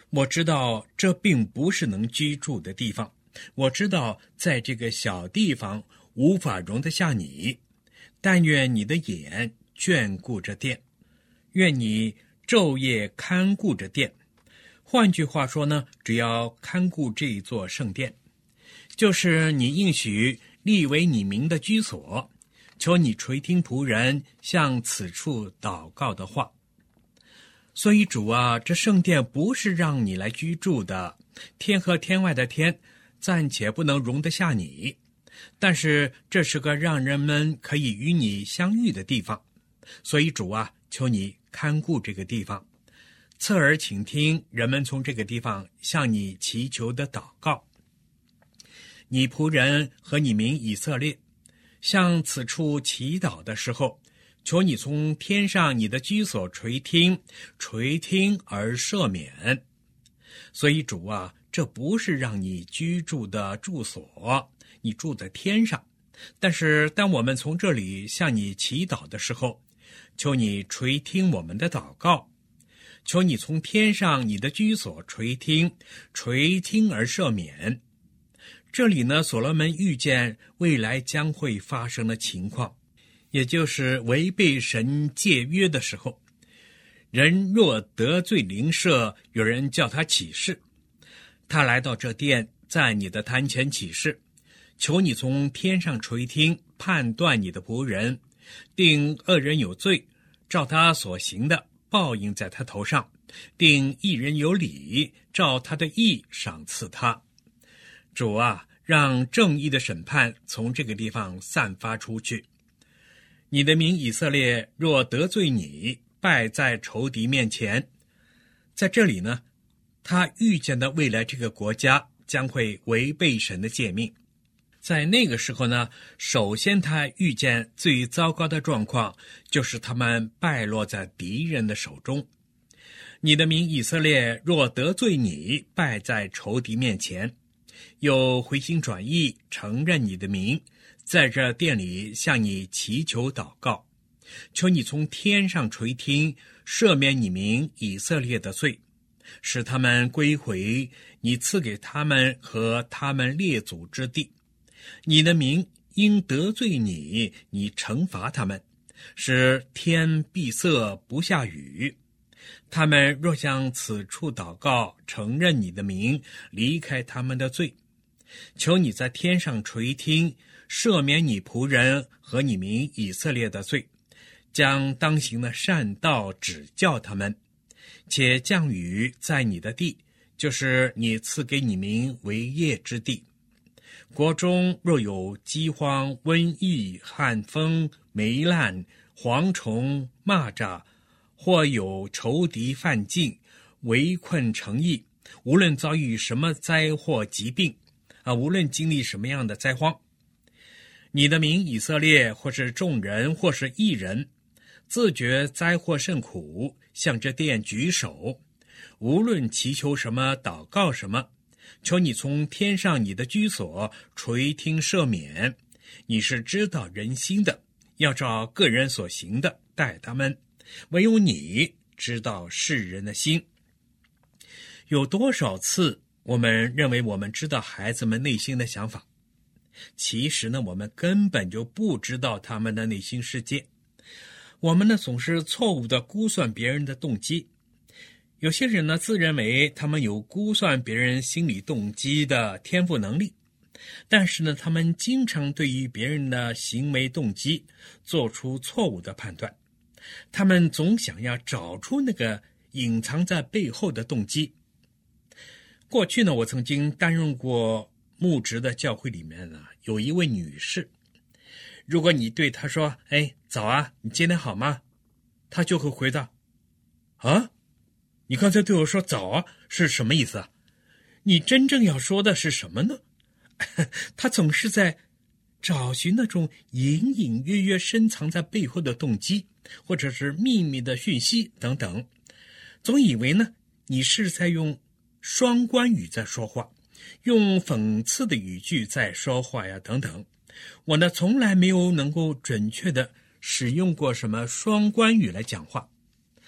我知道这并不是能居住的地方，我知道在这个小地方无法容得下你，但愿你的眼眷顾着殿，愿你昼夜看顾着殿。换句话说呢，只要看顾这一座圣殿，就是你应许立为你名的居所，求你垂听仆人向此处祷告的话。所以主啊，这圣殿不是让你来居住的，天和天外的天暂且不能容得下你，但是这是个让人们可以与你相遇的地方。所以主啊，求你看顾这个地方，侧耳倾听人们从这个地方向你祈求的祷告。你仆人和你民以色列向此处祈祷的时候，求你从天上你的居所垂听而赦免。所以主啊，这不是让你居住的住所，你住在天上，但是当我们从这里向你祈祷的时候，求你垂听我们的祷告，求你从天上你的居所垂听而赦免。这里呢，所罗门预见未来将会发生的情况，也就是违背神戒约的时候，人若得罪邻舍，有人叫他起誓，他来到这殿，在你的坛前起誓，求你从天上垂听，判断你的仆人，定恶人有罪，照他所行的报应在他头上，定义人有理，照他的义赏赐他。主啊，让正义的审判从这个地方散发出去。你的民以色列若得罪你，败在仇敌面前。在这里呢，他预见的未来这个国家将会违背神的诫命。在那个时候呢，首先他预见最糟糕的状况就是他们败落在敌人的手中。你的民以色列若得罪你，败在仇敌面前，又回心转意，承认你的名，在这殿里向你祈求祷告，求你从天上垂听，赦免你民以色列的罪，使他们归回你赐给他们和他们列祖之地。你的民因得罪你，你惩罚他们，使天闭塞不下雨。他们若向此处祷告，承认你的名，离开他们的罪，求你在天上垂听，赦免你仆人和你民以色列的罪，将当行的善道指教他们，且降雨在你的地，就是你赐给你民为业之地。国中若有饥荒、瘟疫、旱风、霉烂、蝗虫、蚂蚱，或有仇敌犯境，围困城邑，无论遭遇什么灾祸疾病无论经历什么样的灾荒，你的民以色列或是众人或是一人，自觉灾祸甚苦，向这殿举手，无论祈求什么祷告什么，求你从天上你的居所垂听赦免。你是知道人心的，要照个人所行的待他们，唯有你知道世人的心。有多少次我们认为我们知道孩子们内心的想法，其实呢，我们根本就不知道他们的内心世界。我们呢，总是错误地估算别人的动机。有些人呢，自认为他们有估算别人心理动机的天赋能力，但是呢，他们经常对于别人的行为动机做出错误的判断。他们总想要找出那个隐藏在背后的动机。过去呢，我曾经担任过牧职的教会里面呢，有一位女士，如果你对她说，早啊，你今天好吗？她就会回答，你刚才对我说早啊，是什么意思啊？你真正要说的是什么呢？她总是在找寻那种隐隐约约深藏在背后的动机，或者是秘密的讯息等等，总以为呢，你是在用双关语在说话，用讽刺的语句在说话呀等等。我呢，从来没有能够准确的使用过什么双关语来讲话。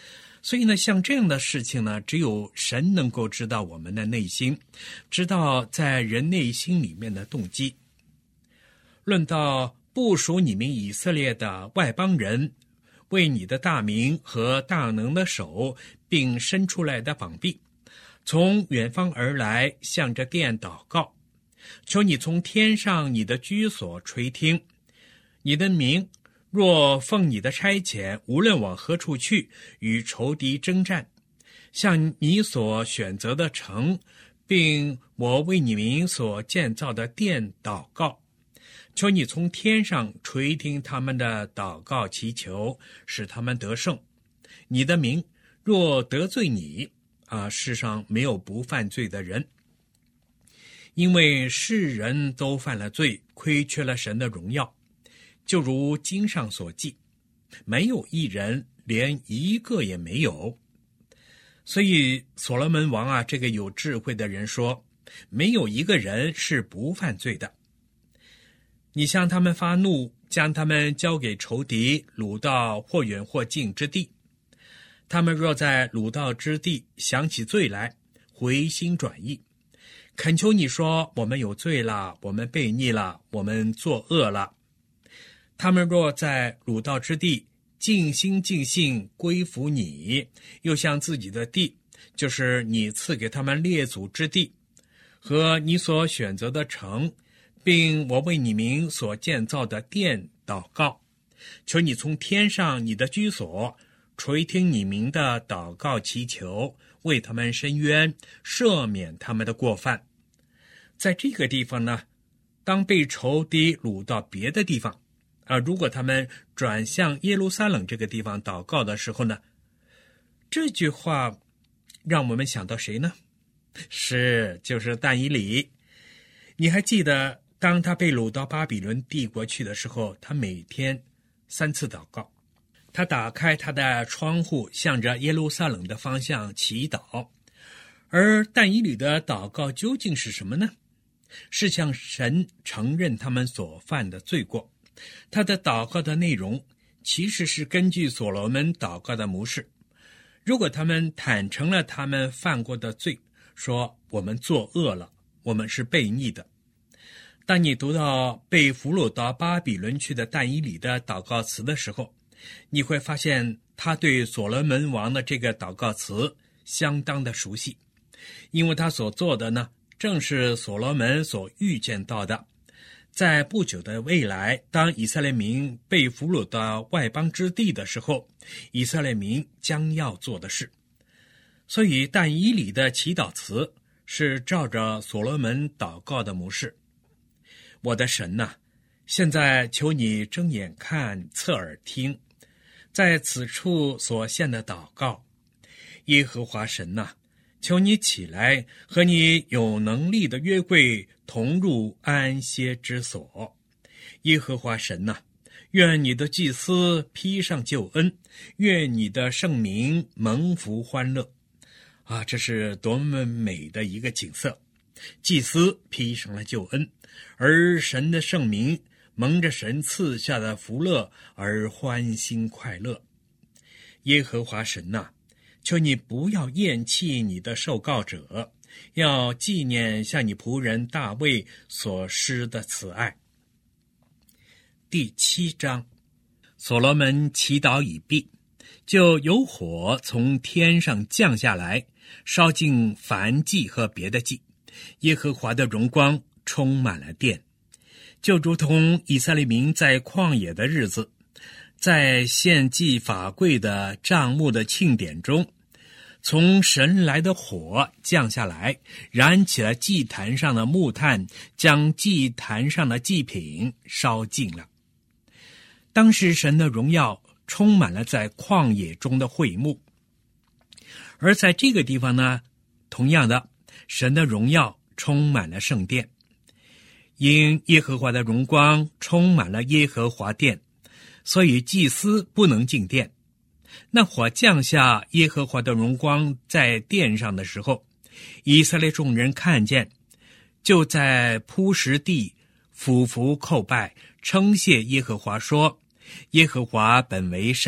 所以呢，像这样的事情呢，只有神能够知道我们的内心，知道在人内心里面的动机。论到不属你们以色列的外邦人，为你的大名和大能的手，并伸出来的膀臂，从远方而来，向着殿祷告，求你从天上你的居所垂听。你的名若奉你的差遣，无论往何处去，与仇敌征战，向你所选择的城，并我为你名所建造的殿祷告，求你从天上垂听他们的祷告祈求，使他们得胜。你的名若得罪你，世上没有不犯罪的人，因为世人都犯了罪，亏缺了神的荣耀。就如经上所记，没有一人，连一个也没有。所以所罗门王这个有智慧的人说，没有一个人是不犯罪的。你向他们发怒，将他们交给仇敌，掳到或远或近之地。他们若在掳到之地想起罪来，回心转意，恳求你说，我们有罪了，我们悖逆了，我们作恶了。他们若在掳到之地尽心尽性归服你，又向自己的地，就是你赐给他们列祖之地和你所选择的城，并我为你名所建造的殿祷告，求你从天上你的居所垂听你名的祷告祈求，为他们伸冤，赦免他们的过犯。在这个地方呢，当被仇敌掳到别的地方，如果他们转向耶路撒冷这个地方祷告的时候呢，这句话让我们想到谁呢？就是但以理。你还记得当他被掳到巴比伦帝国去的时候，他每天3次祷告，他打开他的窗户，向着耶路撒冷的方向祈祷。而但以理的祷告究竟是什么呢？是向神承认他们所犯的罪过。他的祷告的内容其实是根据所罗门祷告的模式。如果他们坦诚了他们犯过的罪，说我们作恶了，我们是悖逆的。当你读到被俘虏到巴比伦去的但以理的祷告词的时候，你会发现他对所罗门王的这个祷告词相当的熟悉，因为他所做的呢，正是所罗门所预见到的，在不久的未来，当以色列民被俘虏到外邦之地的时候，以色列民将要做的事。所以但以理的祈祷词是照着所罗门祷告的模式。我的神啊，现在求你睁眼看，侧耳听，在此处所献的祷告。耶和华神啊，求你起来，和你有能力的约柜同入安歇之所。耶和华神啊，愿你的祭司披上救恩，愿你的圣名蒙福欢乐。这是多么美的一个景色！祭司披上了救恩，而神的圣名蒙着神赐下的福乐而欢欣快乐。耶和华神啊，求你不要厌弃你的受膏者，要纪念向你仆人大卫所施的慈爱。第7章，所罗门祈祷已毕，就有火从天上降下来，烧尽燔祭和别的祭，耶和华的荣光充满了殿，就如同以色列民在旷野的日子，在献祭法柜的帐幕的庆典中，从神来的火降下来，燃起了祭坛上的木炭，将祭坛上的祭品烧尽了。当时神的荣耀充满了在旷野中的会幕，而在这个地方呢，同样的，神的荣耀充满了圣殿，因耶和华的荣光充满了耶和华殿，所以祭司不能进殿。那火降下耶和华的荣光在殿上的时候，以色列众人看见，就在铺石地俯伏叩拜，称谢耶和华说，耶和华本为善，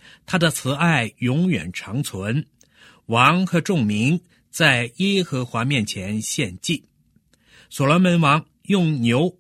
他的慈爱永远长存。王和众民在耶和华面前献祭。所罗门王用牛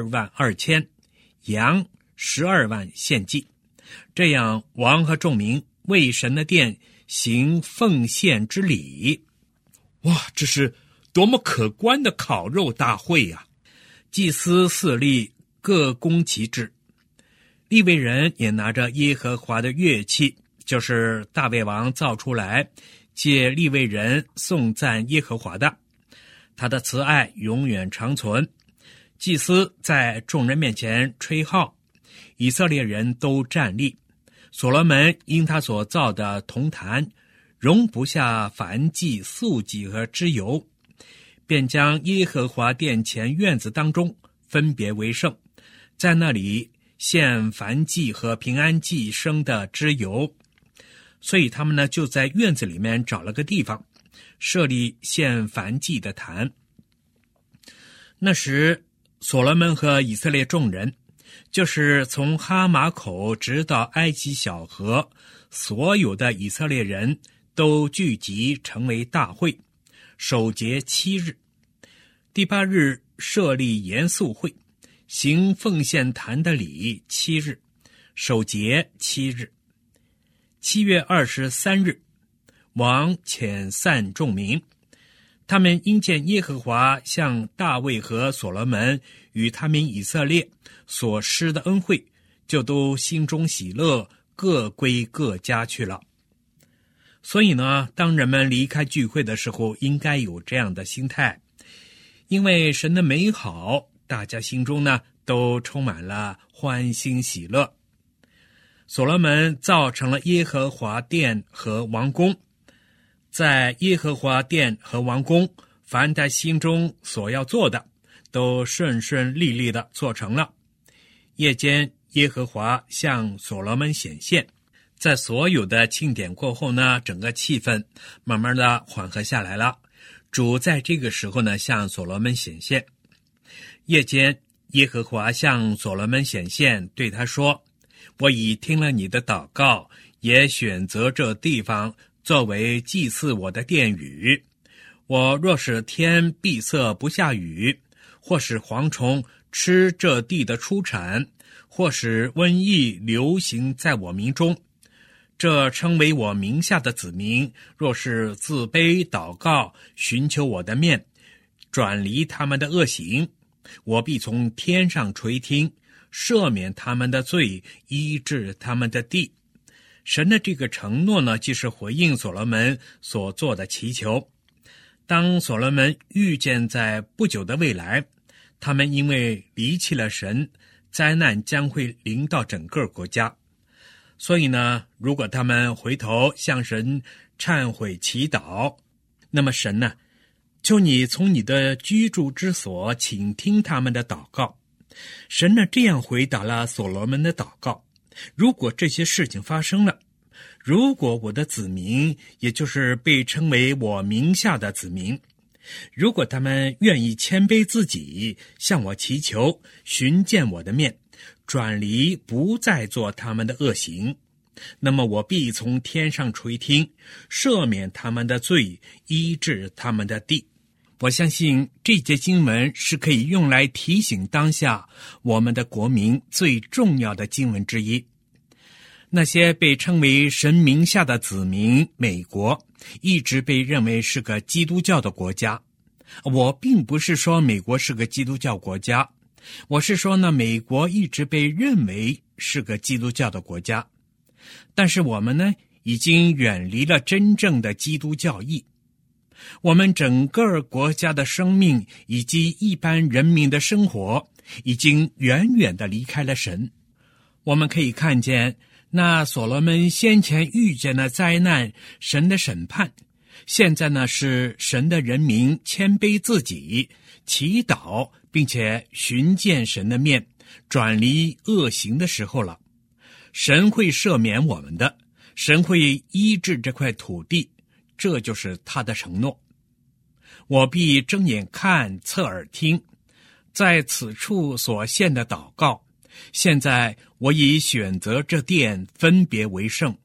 22000，羊12万献祭，这样王和众民为神的殿行奉献之礼。哇，这是多么可观的烤肉大会呀！祭司4立各供其职，利未人也拿着耶和华的乐器，就是大卫王造出来借利未人颂赞耶和华的，他的慈爱永远长存。祭司在众人面前吹号，以色列人都站立。所罗门因他所造的铜坛容不下燔祭、素祭和脂油，便将耶和华殿前院子当中分别为圣，在那里献燔祭和平安祭生的脂油。所以他们呢，就在院子里面找了个地方，设立献燔祭的坛。那时所罗门和以色列众人，就是从哈马口直到埃及小河，所有的以色列人都聚集成为大会，守节7日。第8日设立严肃会，行奉献坛的礼7日，守节7日。7月23日，王遣散众民，他们因见耶和华向大卫和所罗门与他们以色列所施的恩惠，就都心中喜乐，各归各家去了。所以呢，当人们离开聚会的时候，应该有这样的心态，因为神的美好，大家心中呢都充满了欢欣喜乐。所罗门造成了耶和华殿和王宫，在耶和华殿和王宫，凡他心中所要做的，都顺顺利利的做成了。夜间耶和华向所罗门显现，在所有的庆典过后呢，整个气氛慢慢的缓和下来了。主在这个时候呢，向所罗门显现。夜间耶和华向所罗门显现，对他说：我已听了你的祷告，也选择这地方作为祭祀我的殿宇。我若是天闭塞不下雨，或使蝗虫吃这地的出产，或使瘟疫流行在我民中，这称为我名下的子民，若是自卑祷告，寻求我的面，转离他们的恶行，我必从天上垂听，赦免他们的罪，医治他们的地。神的这个承诺呢，即是回应所罗门所做的祈求。当所罗门预见在不久的未来，他们因为离弃了神，灾难将会临到整个国家。所以呢，如果他们回头向神忏悔祈祷，那么神呢，求你从你的居住之所倾听他们的祷告。神呢，这样回答了所罗门的祷告。如果这些事情发生了，如果我的子民，也就是被称为我名下的子民，如果他们愿意谦卑自己，向我祈求，寻见我的面，转离不再做他们的恶行，那么我必从天上垂听，赦免他们的罪，医治他们的地。我相信这节经文是可以用来提醒当下我们的国民最重要的经文之一。那些被称为神名下的子民，美国一直被认为是个基督教的国家。我并不是说美国是个基督教国家，我是说呢，美国一直被认为是个基督教的国家。但是我们呢，已经远离了真正的基督教义。我们整个国家的生命以及一般人民的生活已经远远地离开了神。我们可以看见那所罗门先前遇见的灾难，神的审判，现在呢是神的人民谦卑自己，祈祷并且寻见神的面，转离恶行的时候了。神会赦免我们的，神会医治这块土地，这就是他的承诺。我必睁眼看，侧耳听，在此处所献的祷告，现在我已选择这殿分别为圣，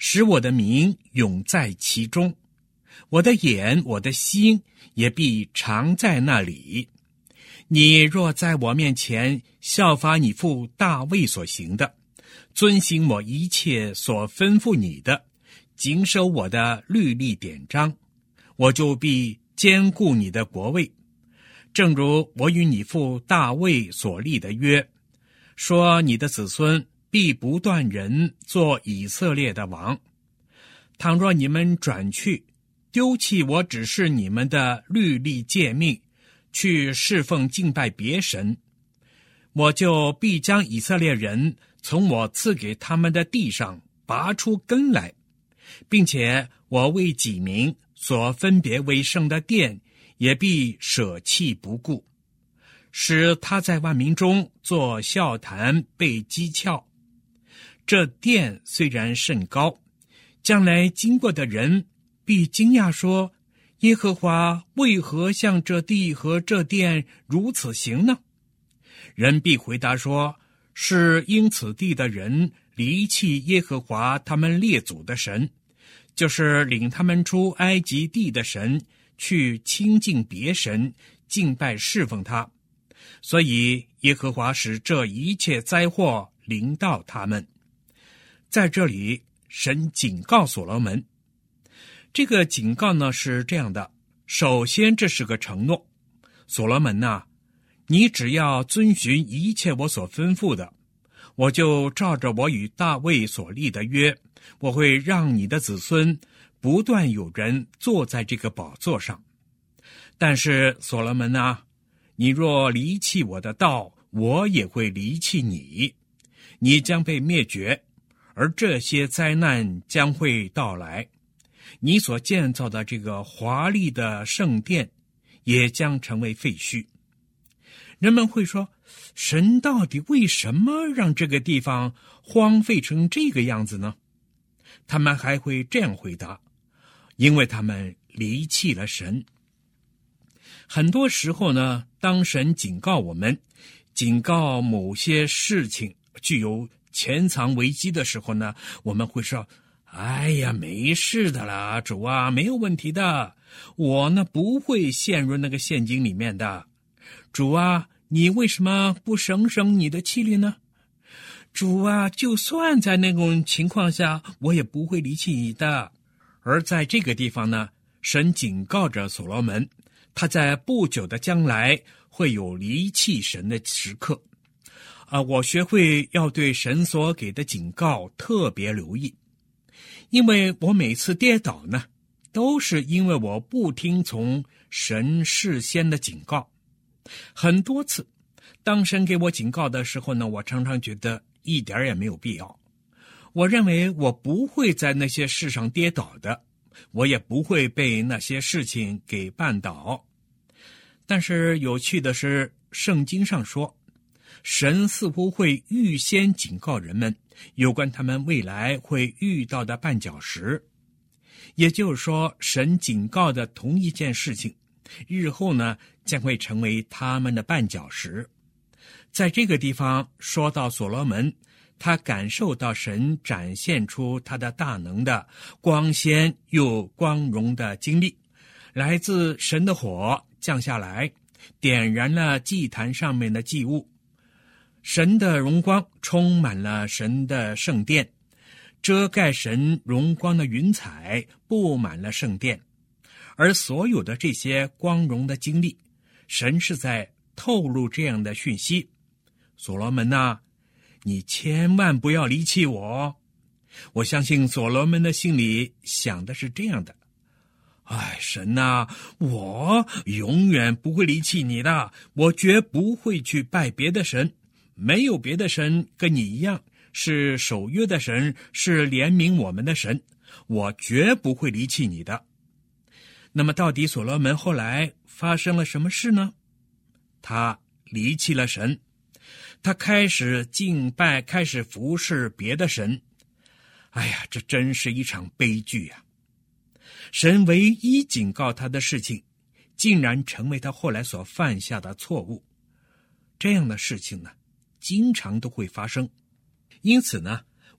使我的名永在其中，我的眼我的心也必常在那里。你若在我面前效法你父大卫所行的，遵行我一切所吩咐你的，谨守我的律例典章，我就必坚固你的国位，正如我与你父大卫所立的约，说你的子孙必不断人做以色列的王。倘若你们转去，丢弃我指示你们的律例诫命，去侍奉敬拜别神，我就必将以色列人从我赐给他们的地上拔出根来，并且我为己民所分别为圣的殿也必舍弃不顾，使他在万民中做笑谈，被讥诮。这殿虽然甚高，将来经过的人必惊讶说，耶和华为何向这地和这殿如此行呢？人必回答说，是因此地的人离弃耶和华他们列祖的神，就是领他们出埃及地的神，去亲近别神，敬拜侍奉他，所以耶和华使这一切灾祸临到他们。在这里，神警告所罗门，这个警告呢是这样的，首先这是个承诺，所罗门啊，你只要遵循一切我所吩咐的，我就照着我与大卫所立的约，我会让你的子孙不断有人坐在这个宝座上。但是所罗门啊，你若离弃我的道，我也会离弃你，你将被灭绝，而这些灾难将会到来，你所建造的这个华丽的圣殿也将成为废墟。人们会说，神到底为什么让这个地方荒废成这个样子呢？他们还会这样回答，因为他们离弃了神。很多时候呢，当神警告我们，警告某些事情具有潜藏危机的时候呢，我们会说，哎呀，没事的啦，主啊，没有问题的，我呢不会陷入那个陷阱里面的。主啊，你为什么不省省你的气力呢？主啊，就算在那种情况下，我也不会离弃你的。而在这个地方呢，神警告着所罗门，他在不久的将来会有离弃神的时刻。我学会要对神所给的警告特别留意，因为我每次跌倒呢，都是因为我不听从神事先的警告。很多次，当神给我警告的时候呢，我常常觉得一点也没有必要。我认为我不会在那些事上跌倒的，我也不会被那些事情给绊倒。但是有趣的是，圣经上说，神似乎会预先警告人们有关他们未来会遇到的绊脚石。也就是说，神警告的同一件事情，日后呢将会成为他们的绊脚石。在这个地方说到所罗门，他感受到神展现出他的大能的光鲜又光荣的经历，来自神的火降下来，点燃了祭坛上面的祭物，神的荣光充满了神的圣殿，遮盖神荣光的云彩布满了圣殿。而所有的这些光荣的经历，神是在透露这样的讯息，所罗门啊，你千万不要离弃我。我相信所罗门的心里想的是这样的，神啊，我永远不会离弃你的，我绝不会去拜别的神，没有别的神跟你一样是守约的神，是怜悯我们的神，我绝不会离弃你的。那么到底所罗门后来发生了什么事呢？他离弃了神，他开始敬拜，开始服侍别的神。这真是一场悲剧啊！神唯一警告他的事情，竟然成为他后来所犯下的错误。这样的事情呢，经常都会发生。因此呢，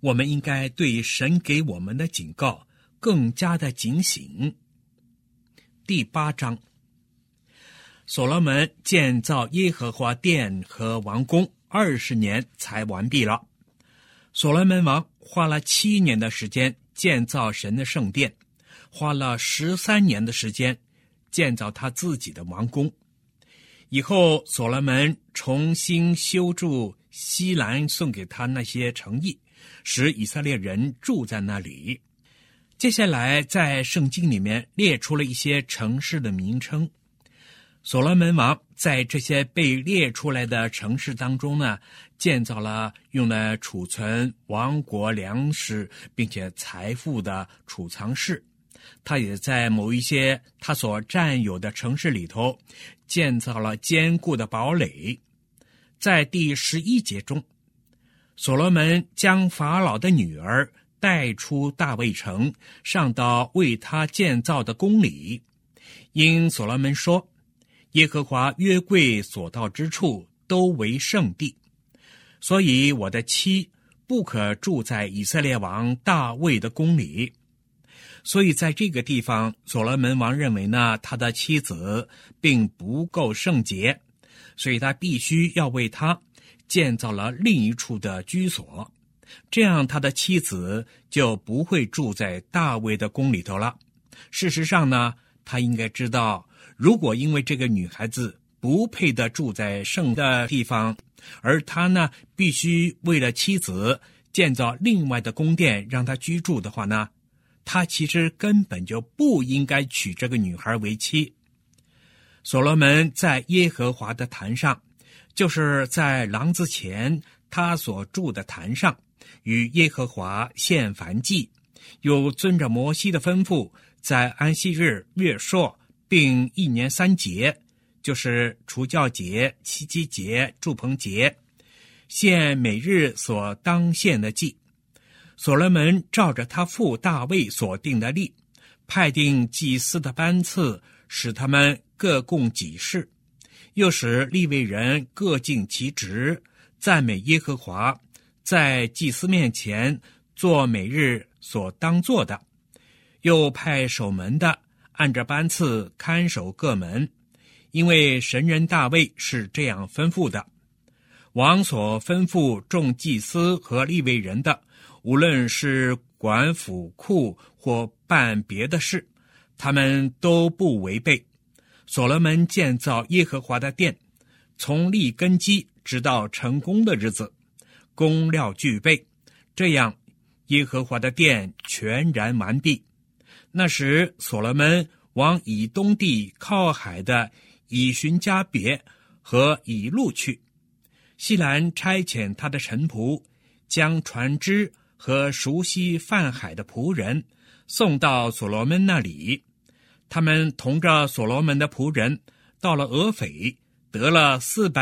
我们应该对神给我们的警告更加的警醒。第8章，所罗门建造耶和华殿和王宫20年才完毕了。所罗门王花了7年的时间建造神的圣殿，花了13年的时间建造他自己的王宫。以后所罗门重新修筑西兰送给他那些城邑，使以色列人住在那里。接下来在圣经里面列出了一些城市的名称。所罗门王在这些被列出来的城市当中呢，建造了用来储存王国粮食并且财富的储藏室。他也在某一些他所占有的城市里头建造了坚固的堡垒。在第11节中，所罗门将法老的女儿带出大卫城，上到为他建造的宫里，因所罗门说，耶和华约柜所到之处都为圣地，所以我的妻不可住在以色列王大卫的宫里。所以在这个地方，所罗门王认为呢，他的妻子并不够圣洁，所以他必须要为他建造了另一处的居所，这样他的妻子就不会住在大卫的宫里头了。事实上呢，他应该知道，如果因为这个女孩子不配的住在圣的地方，而他呢必须为了妻子建造另外的宫殿让她居住的话呢，他其实根本就不应该娶这个女孩为妻。所罗门在耶和华的坛上，就是在廊子前他所住的坛上，与耶和华献燔祭，又遵着摩西的吩咐，在安息日、月朔并1年3节，就是除酵节、七七节、住棚节，献每日所当献的祭。所罗门照着他父大卫所定的例，派定祭司的班次，使他们各供己事，又使利未人各尽其职，赞美耶和华，在祭司面前做每日所当做的。又派守门的按着班次看守各门，因为神人大卫是这样吩咐的。王所吩咐众祭司和利未人的，无论是管府库或办别的事，他们都不违背。所罗门建造耶和华的殿，从立根基直到成功的日子，工料俱备，这样耶和华的殿全然完毕。那时所罗门往以东地靠海的以寻加别和以路去，西兰差遣他的臣仆，将船只和熟悉泛海的仆人送到所罗门那里。他们同着所罗门的仆人到了俄斐，得了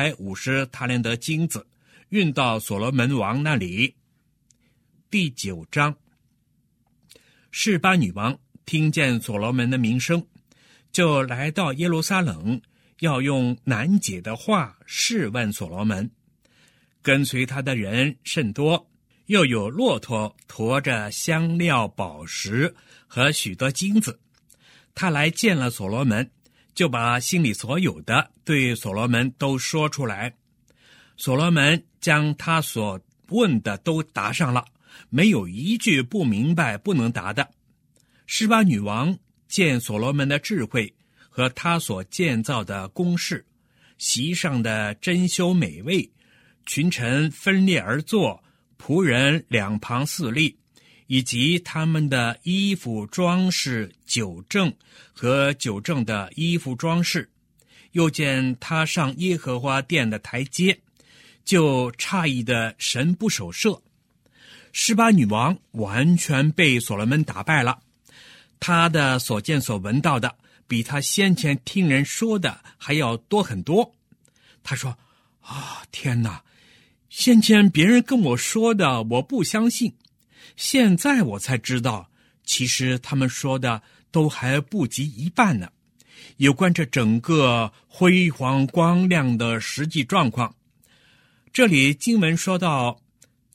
450塔连得金子，运到所罗门王那里。第9章，示巴女王听见所罗门的名声，就来到耶路撒冷，要用难解的话试问所罗门。跟随他的人甚多，又有骆驼驮着香料、宝石和许多金子。他来见了所罗门，就把心里所有的对所罗门都说出来。所罗门将他所问的都答上了，没有一句不明白不能答的。示巴女王见所罗门的智慧和他所建造的宫室，席上的珍馐美味，群臣分列而坐，仆人两旁4立，以及他们的衣服装饰、酒政和酒政的衣服装饰，又见他上耶和华殿的台阶，就诧异的神不守舍。示巴女王完全被所罗门打败了，他的所见所闻到的比他先前听人说的还要多很多。他说，天哪，先前别人跟我说的我不相信，现在我才知道，其实他们说的都还不及一半呢。有关这整个辉煌光亮的实际状况，这里经文说到，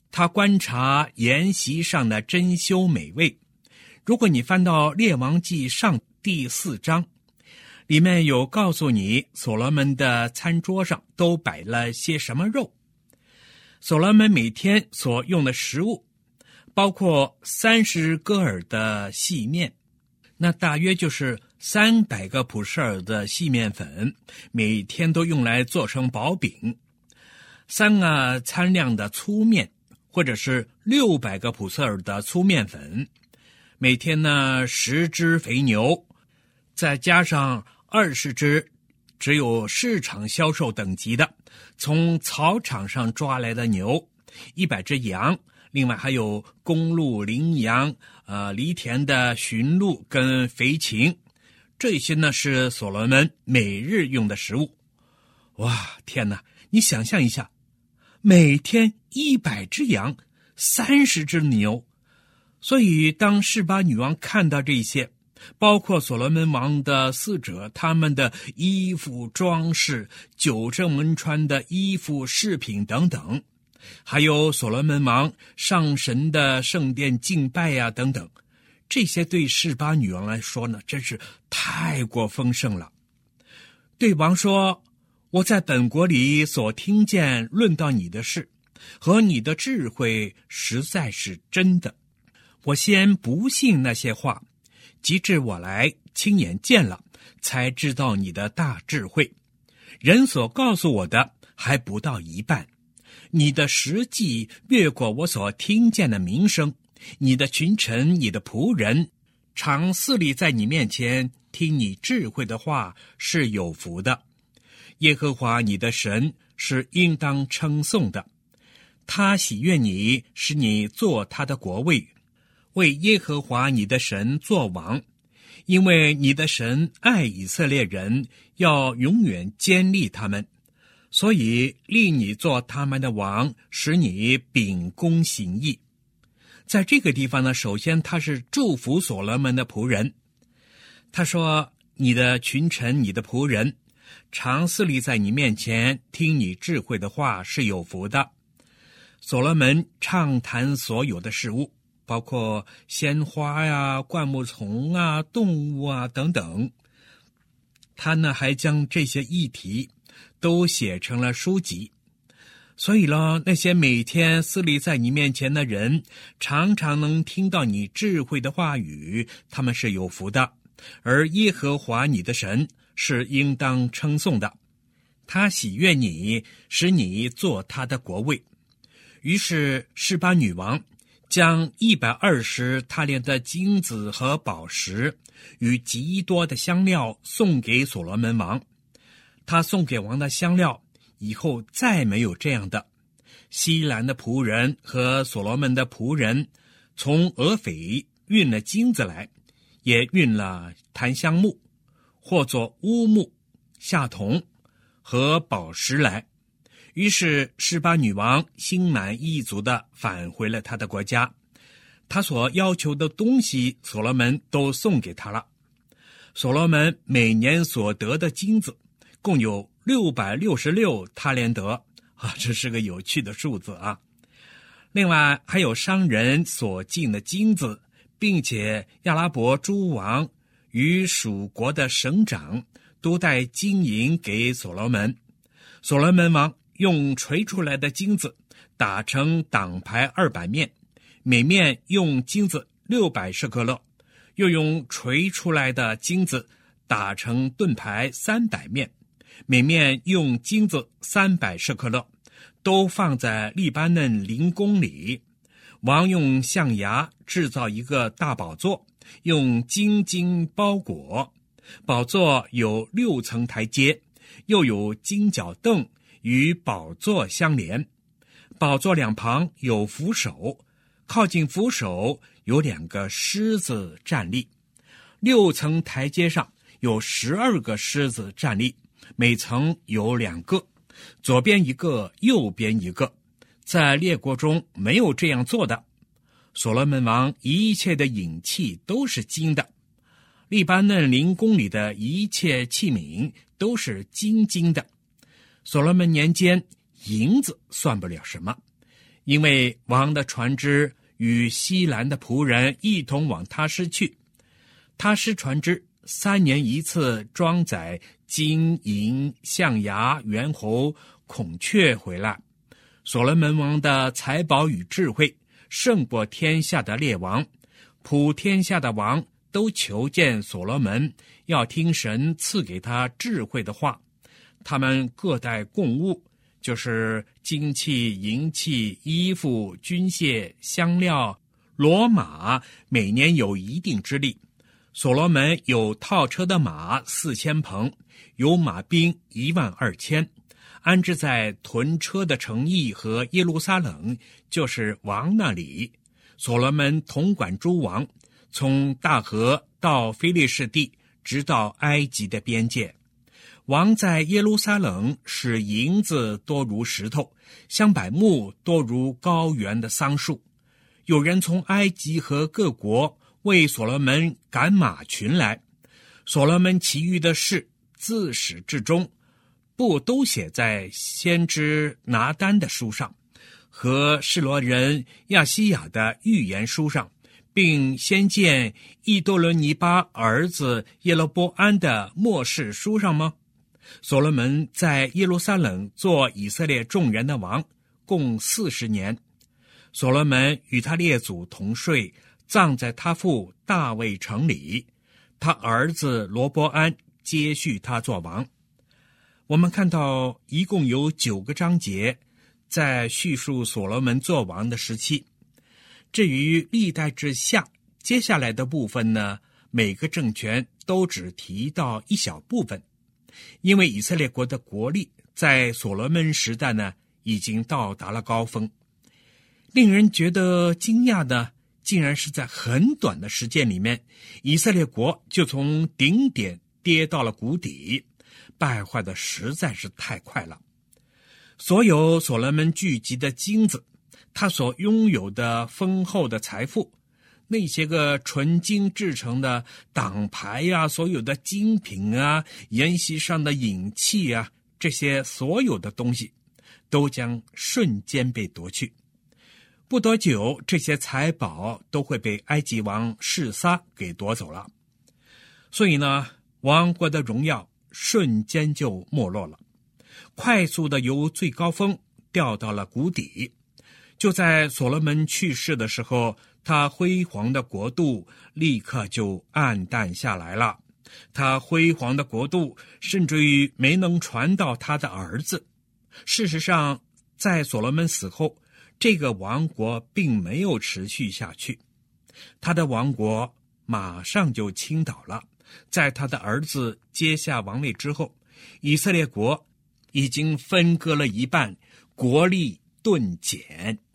他观察筵席上的珍馐美味。如果你翻到列王纪上第4章，里面有告诉你所罗门的餐桌上都摆了些什么肉。所罗门每天所用的食物包括30戈尔的细面，那大约就是300个普舍尔的细面粉，每天都用来做成薄饼；3个餐量的粗面，或者是600个普舍尔的粗面粉；每天呢10只肥牛，再加上20只只有市场销售等级的从草场上抓来的牛，100只羊，另外还有公鹿、羚羊、犁田的驯鹿跟肥禽，这些呢是所罗门每日用的食物。哇，天哪，你想象一下，每天100只羊，30只牛。所以当示巴女王看到这些，包括所罗门王的侍者，他们的衣服装饰，酒政们穿的衣服饰品等等，还有所罗门王上神的圣殿敬拜呀等等，这些对示巴女王来说呢，真是太过丰盛了。对王说，我在本国里所听见论到你的事和你的智慧实在是真的，我先不信那些话，及至我来亲眼见了，才知道你的大智慧。人所告诉我的还不到一半，你的实际越过我所听见的名声。你的群臣，你的仆人，常侍立在你面前，听你智慧的话，是有福的。耶和华你的神是应当称颂的，他喜悦你，使你做他的国位，为耶和华你的神作王。因为你的神爱以色列人，要永远坚立他们，所以立你做他们的王，使你秉公行义。在这个地方呢，首先他是祝福所罗门的仆人。他说，你的群臣，你的仆人，常侍立在你面前，听你智慧的话，是有福的。所罗门畅谈所有的事物，包括鲜花呀、灌木丛啊、动物啊等等。他呢还将这些议题都写成了书籍。所以呢，那些每天侍立在你面前的人，常常能听到你智慧的话语，他们是有福的。而耶和华你的神是应当称颂的，他喜悦你，使你做他的国位。于是示巴女王将120塔连的金子和宝石与极多的香料送给所罗门王。他送给王的香料以后再没有这样的。西兰的仆人和所罗门的仆人从俄斐运了金子来，也运了檀香木，或作乌木、夏铜和宝石来。于是示巴女王心满意足地返回了她的国家，她所要求的东西所罗门都送给她了。所罗门每年所得的金子共有666塔连德啊，这是个有趣的数字啊。另外还有商人所进的金子，并且亚拉伯诸王与属国的省长都带金银给所罗门。所罗门王用锤出来的金子打成挡牌200面，每面用金子600舍客勒，又用锤出来的金子打成盾牌300面，每面用金子300舍客勒，都放在利巴嫩灵宫里。王用象牙制造一个大宝座，用金金包裹。宝座有6层台阶，又有金脚凳与宝座相连。宝座两旁有扶手，靠近扶手有2个狮子站立。6层台阶上有12个狮子站立，每层有2个，左边一个，右边一个。在列国中没有这样做的。所罗门王一切的引器都是金的，利巴嫩灵宫里的一切器皿都是金的。所罗门年间，银子算不了什么， 因为王的船只与西兰的仆人一同往他施去，他施船只3年一次装载金银象牙猿猴孔雀回来。所罗门王的财宝与智慧胜过天下的列王，普天下的王都求见所罗门，要听神赐给他智慧的话。他们各带贡物，就是金器、银器、衣服、军械、香料、骡马，每年有一定之例。所罗门有套车的马4000棚，有马兵12000，安置在屯车的城邑和耶路撒冷，就是王那里。所罗门统管诸王，从大河到非利士地，直到埃及的边界。王在耶路撒冷使银子多如石头，香柏木多如高原的桑树。有人从埃及和各国为所罗门赶马群来。所罗门其余的事自始至终，不都写在先知拿单的书上，和示罗人亚西亚的预言书上，并先见伊多伦尼巴儿子耶罗波安的末世书上吗？所罗门在耶路撒冷做以色列众人的王，共40年。所罗门与他列祖同睡，葬在他父大卫城里。他儿子罗波安接续他做王。我们看到一共有9个章节在叙述所罗门做王的时期。至于历代志下接下来的部分呢，每个政权都只提到一小部分，因为以色列国的国力在所罗门时代呢已经到达了高峰。令人觉得惊讶的，竟然是在很短的时间里面，以色列国就从顶点跌到了谷底，败坏的实在是太快了。所有所罗门聚集的金子，他所拥有的丰厚的财富，那些个纯金制成的党牌啊，所有的精品啊，筵席上的饮器啊，这些所有的东西都将瞬间被夺去。不多久，这些财宝都会被埃及王示撒给夺走了。所以呢，王国的荣耀瞬间就没落了，快速的由最高峰掉到了谷底。就在所罗门去世的时候，他辉煌的国度立刻就暗淡下来了。他辉煌的国度甚至于没能传到他的儿子。事实上，在所罗门死后，这个王国并没有持续下去，他的王国马上就倾倒了。在他的儿子接下王位之后，以色列国已经分割了一半，国力顿减。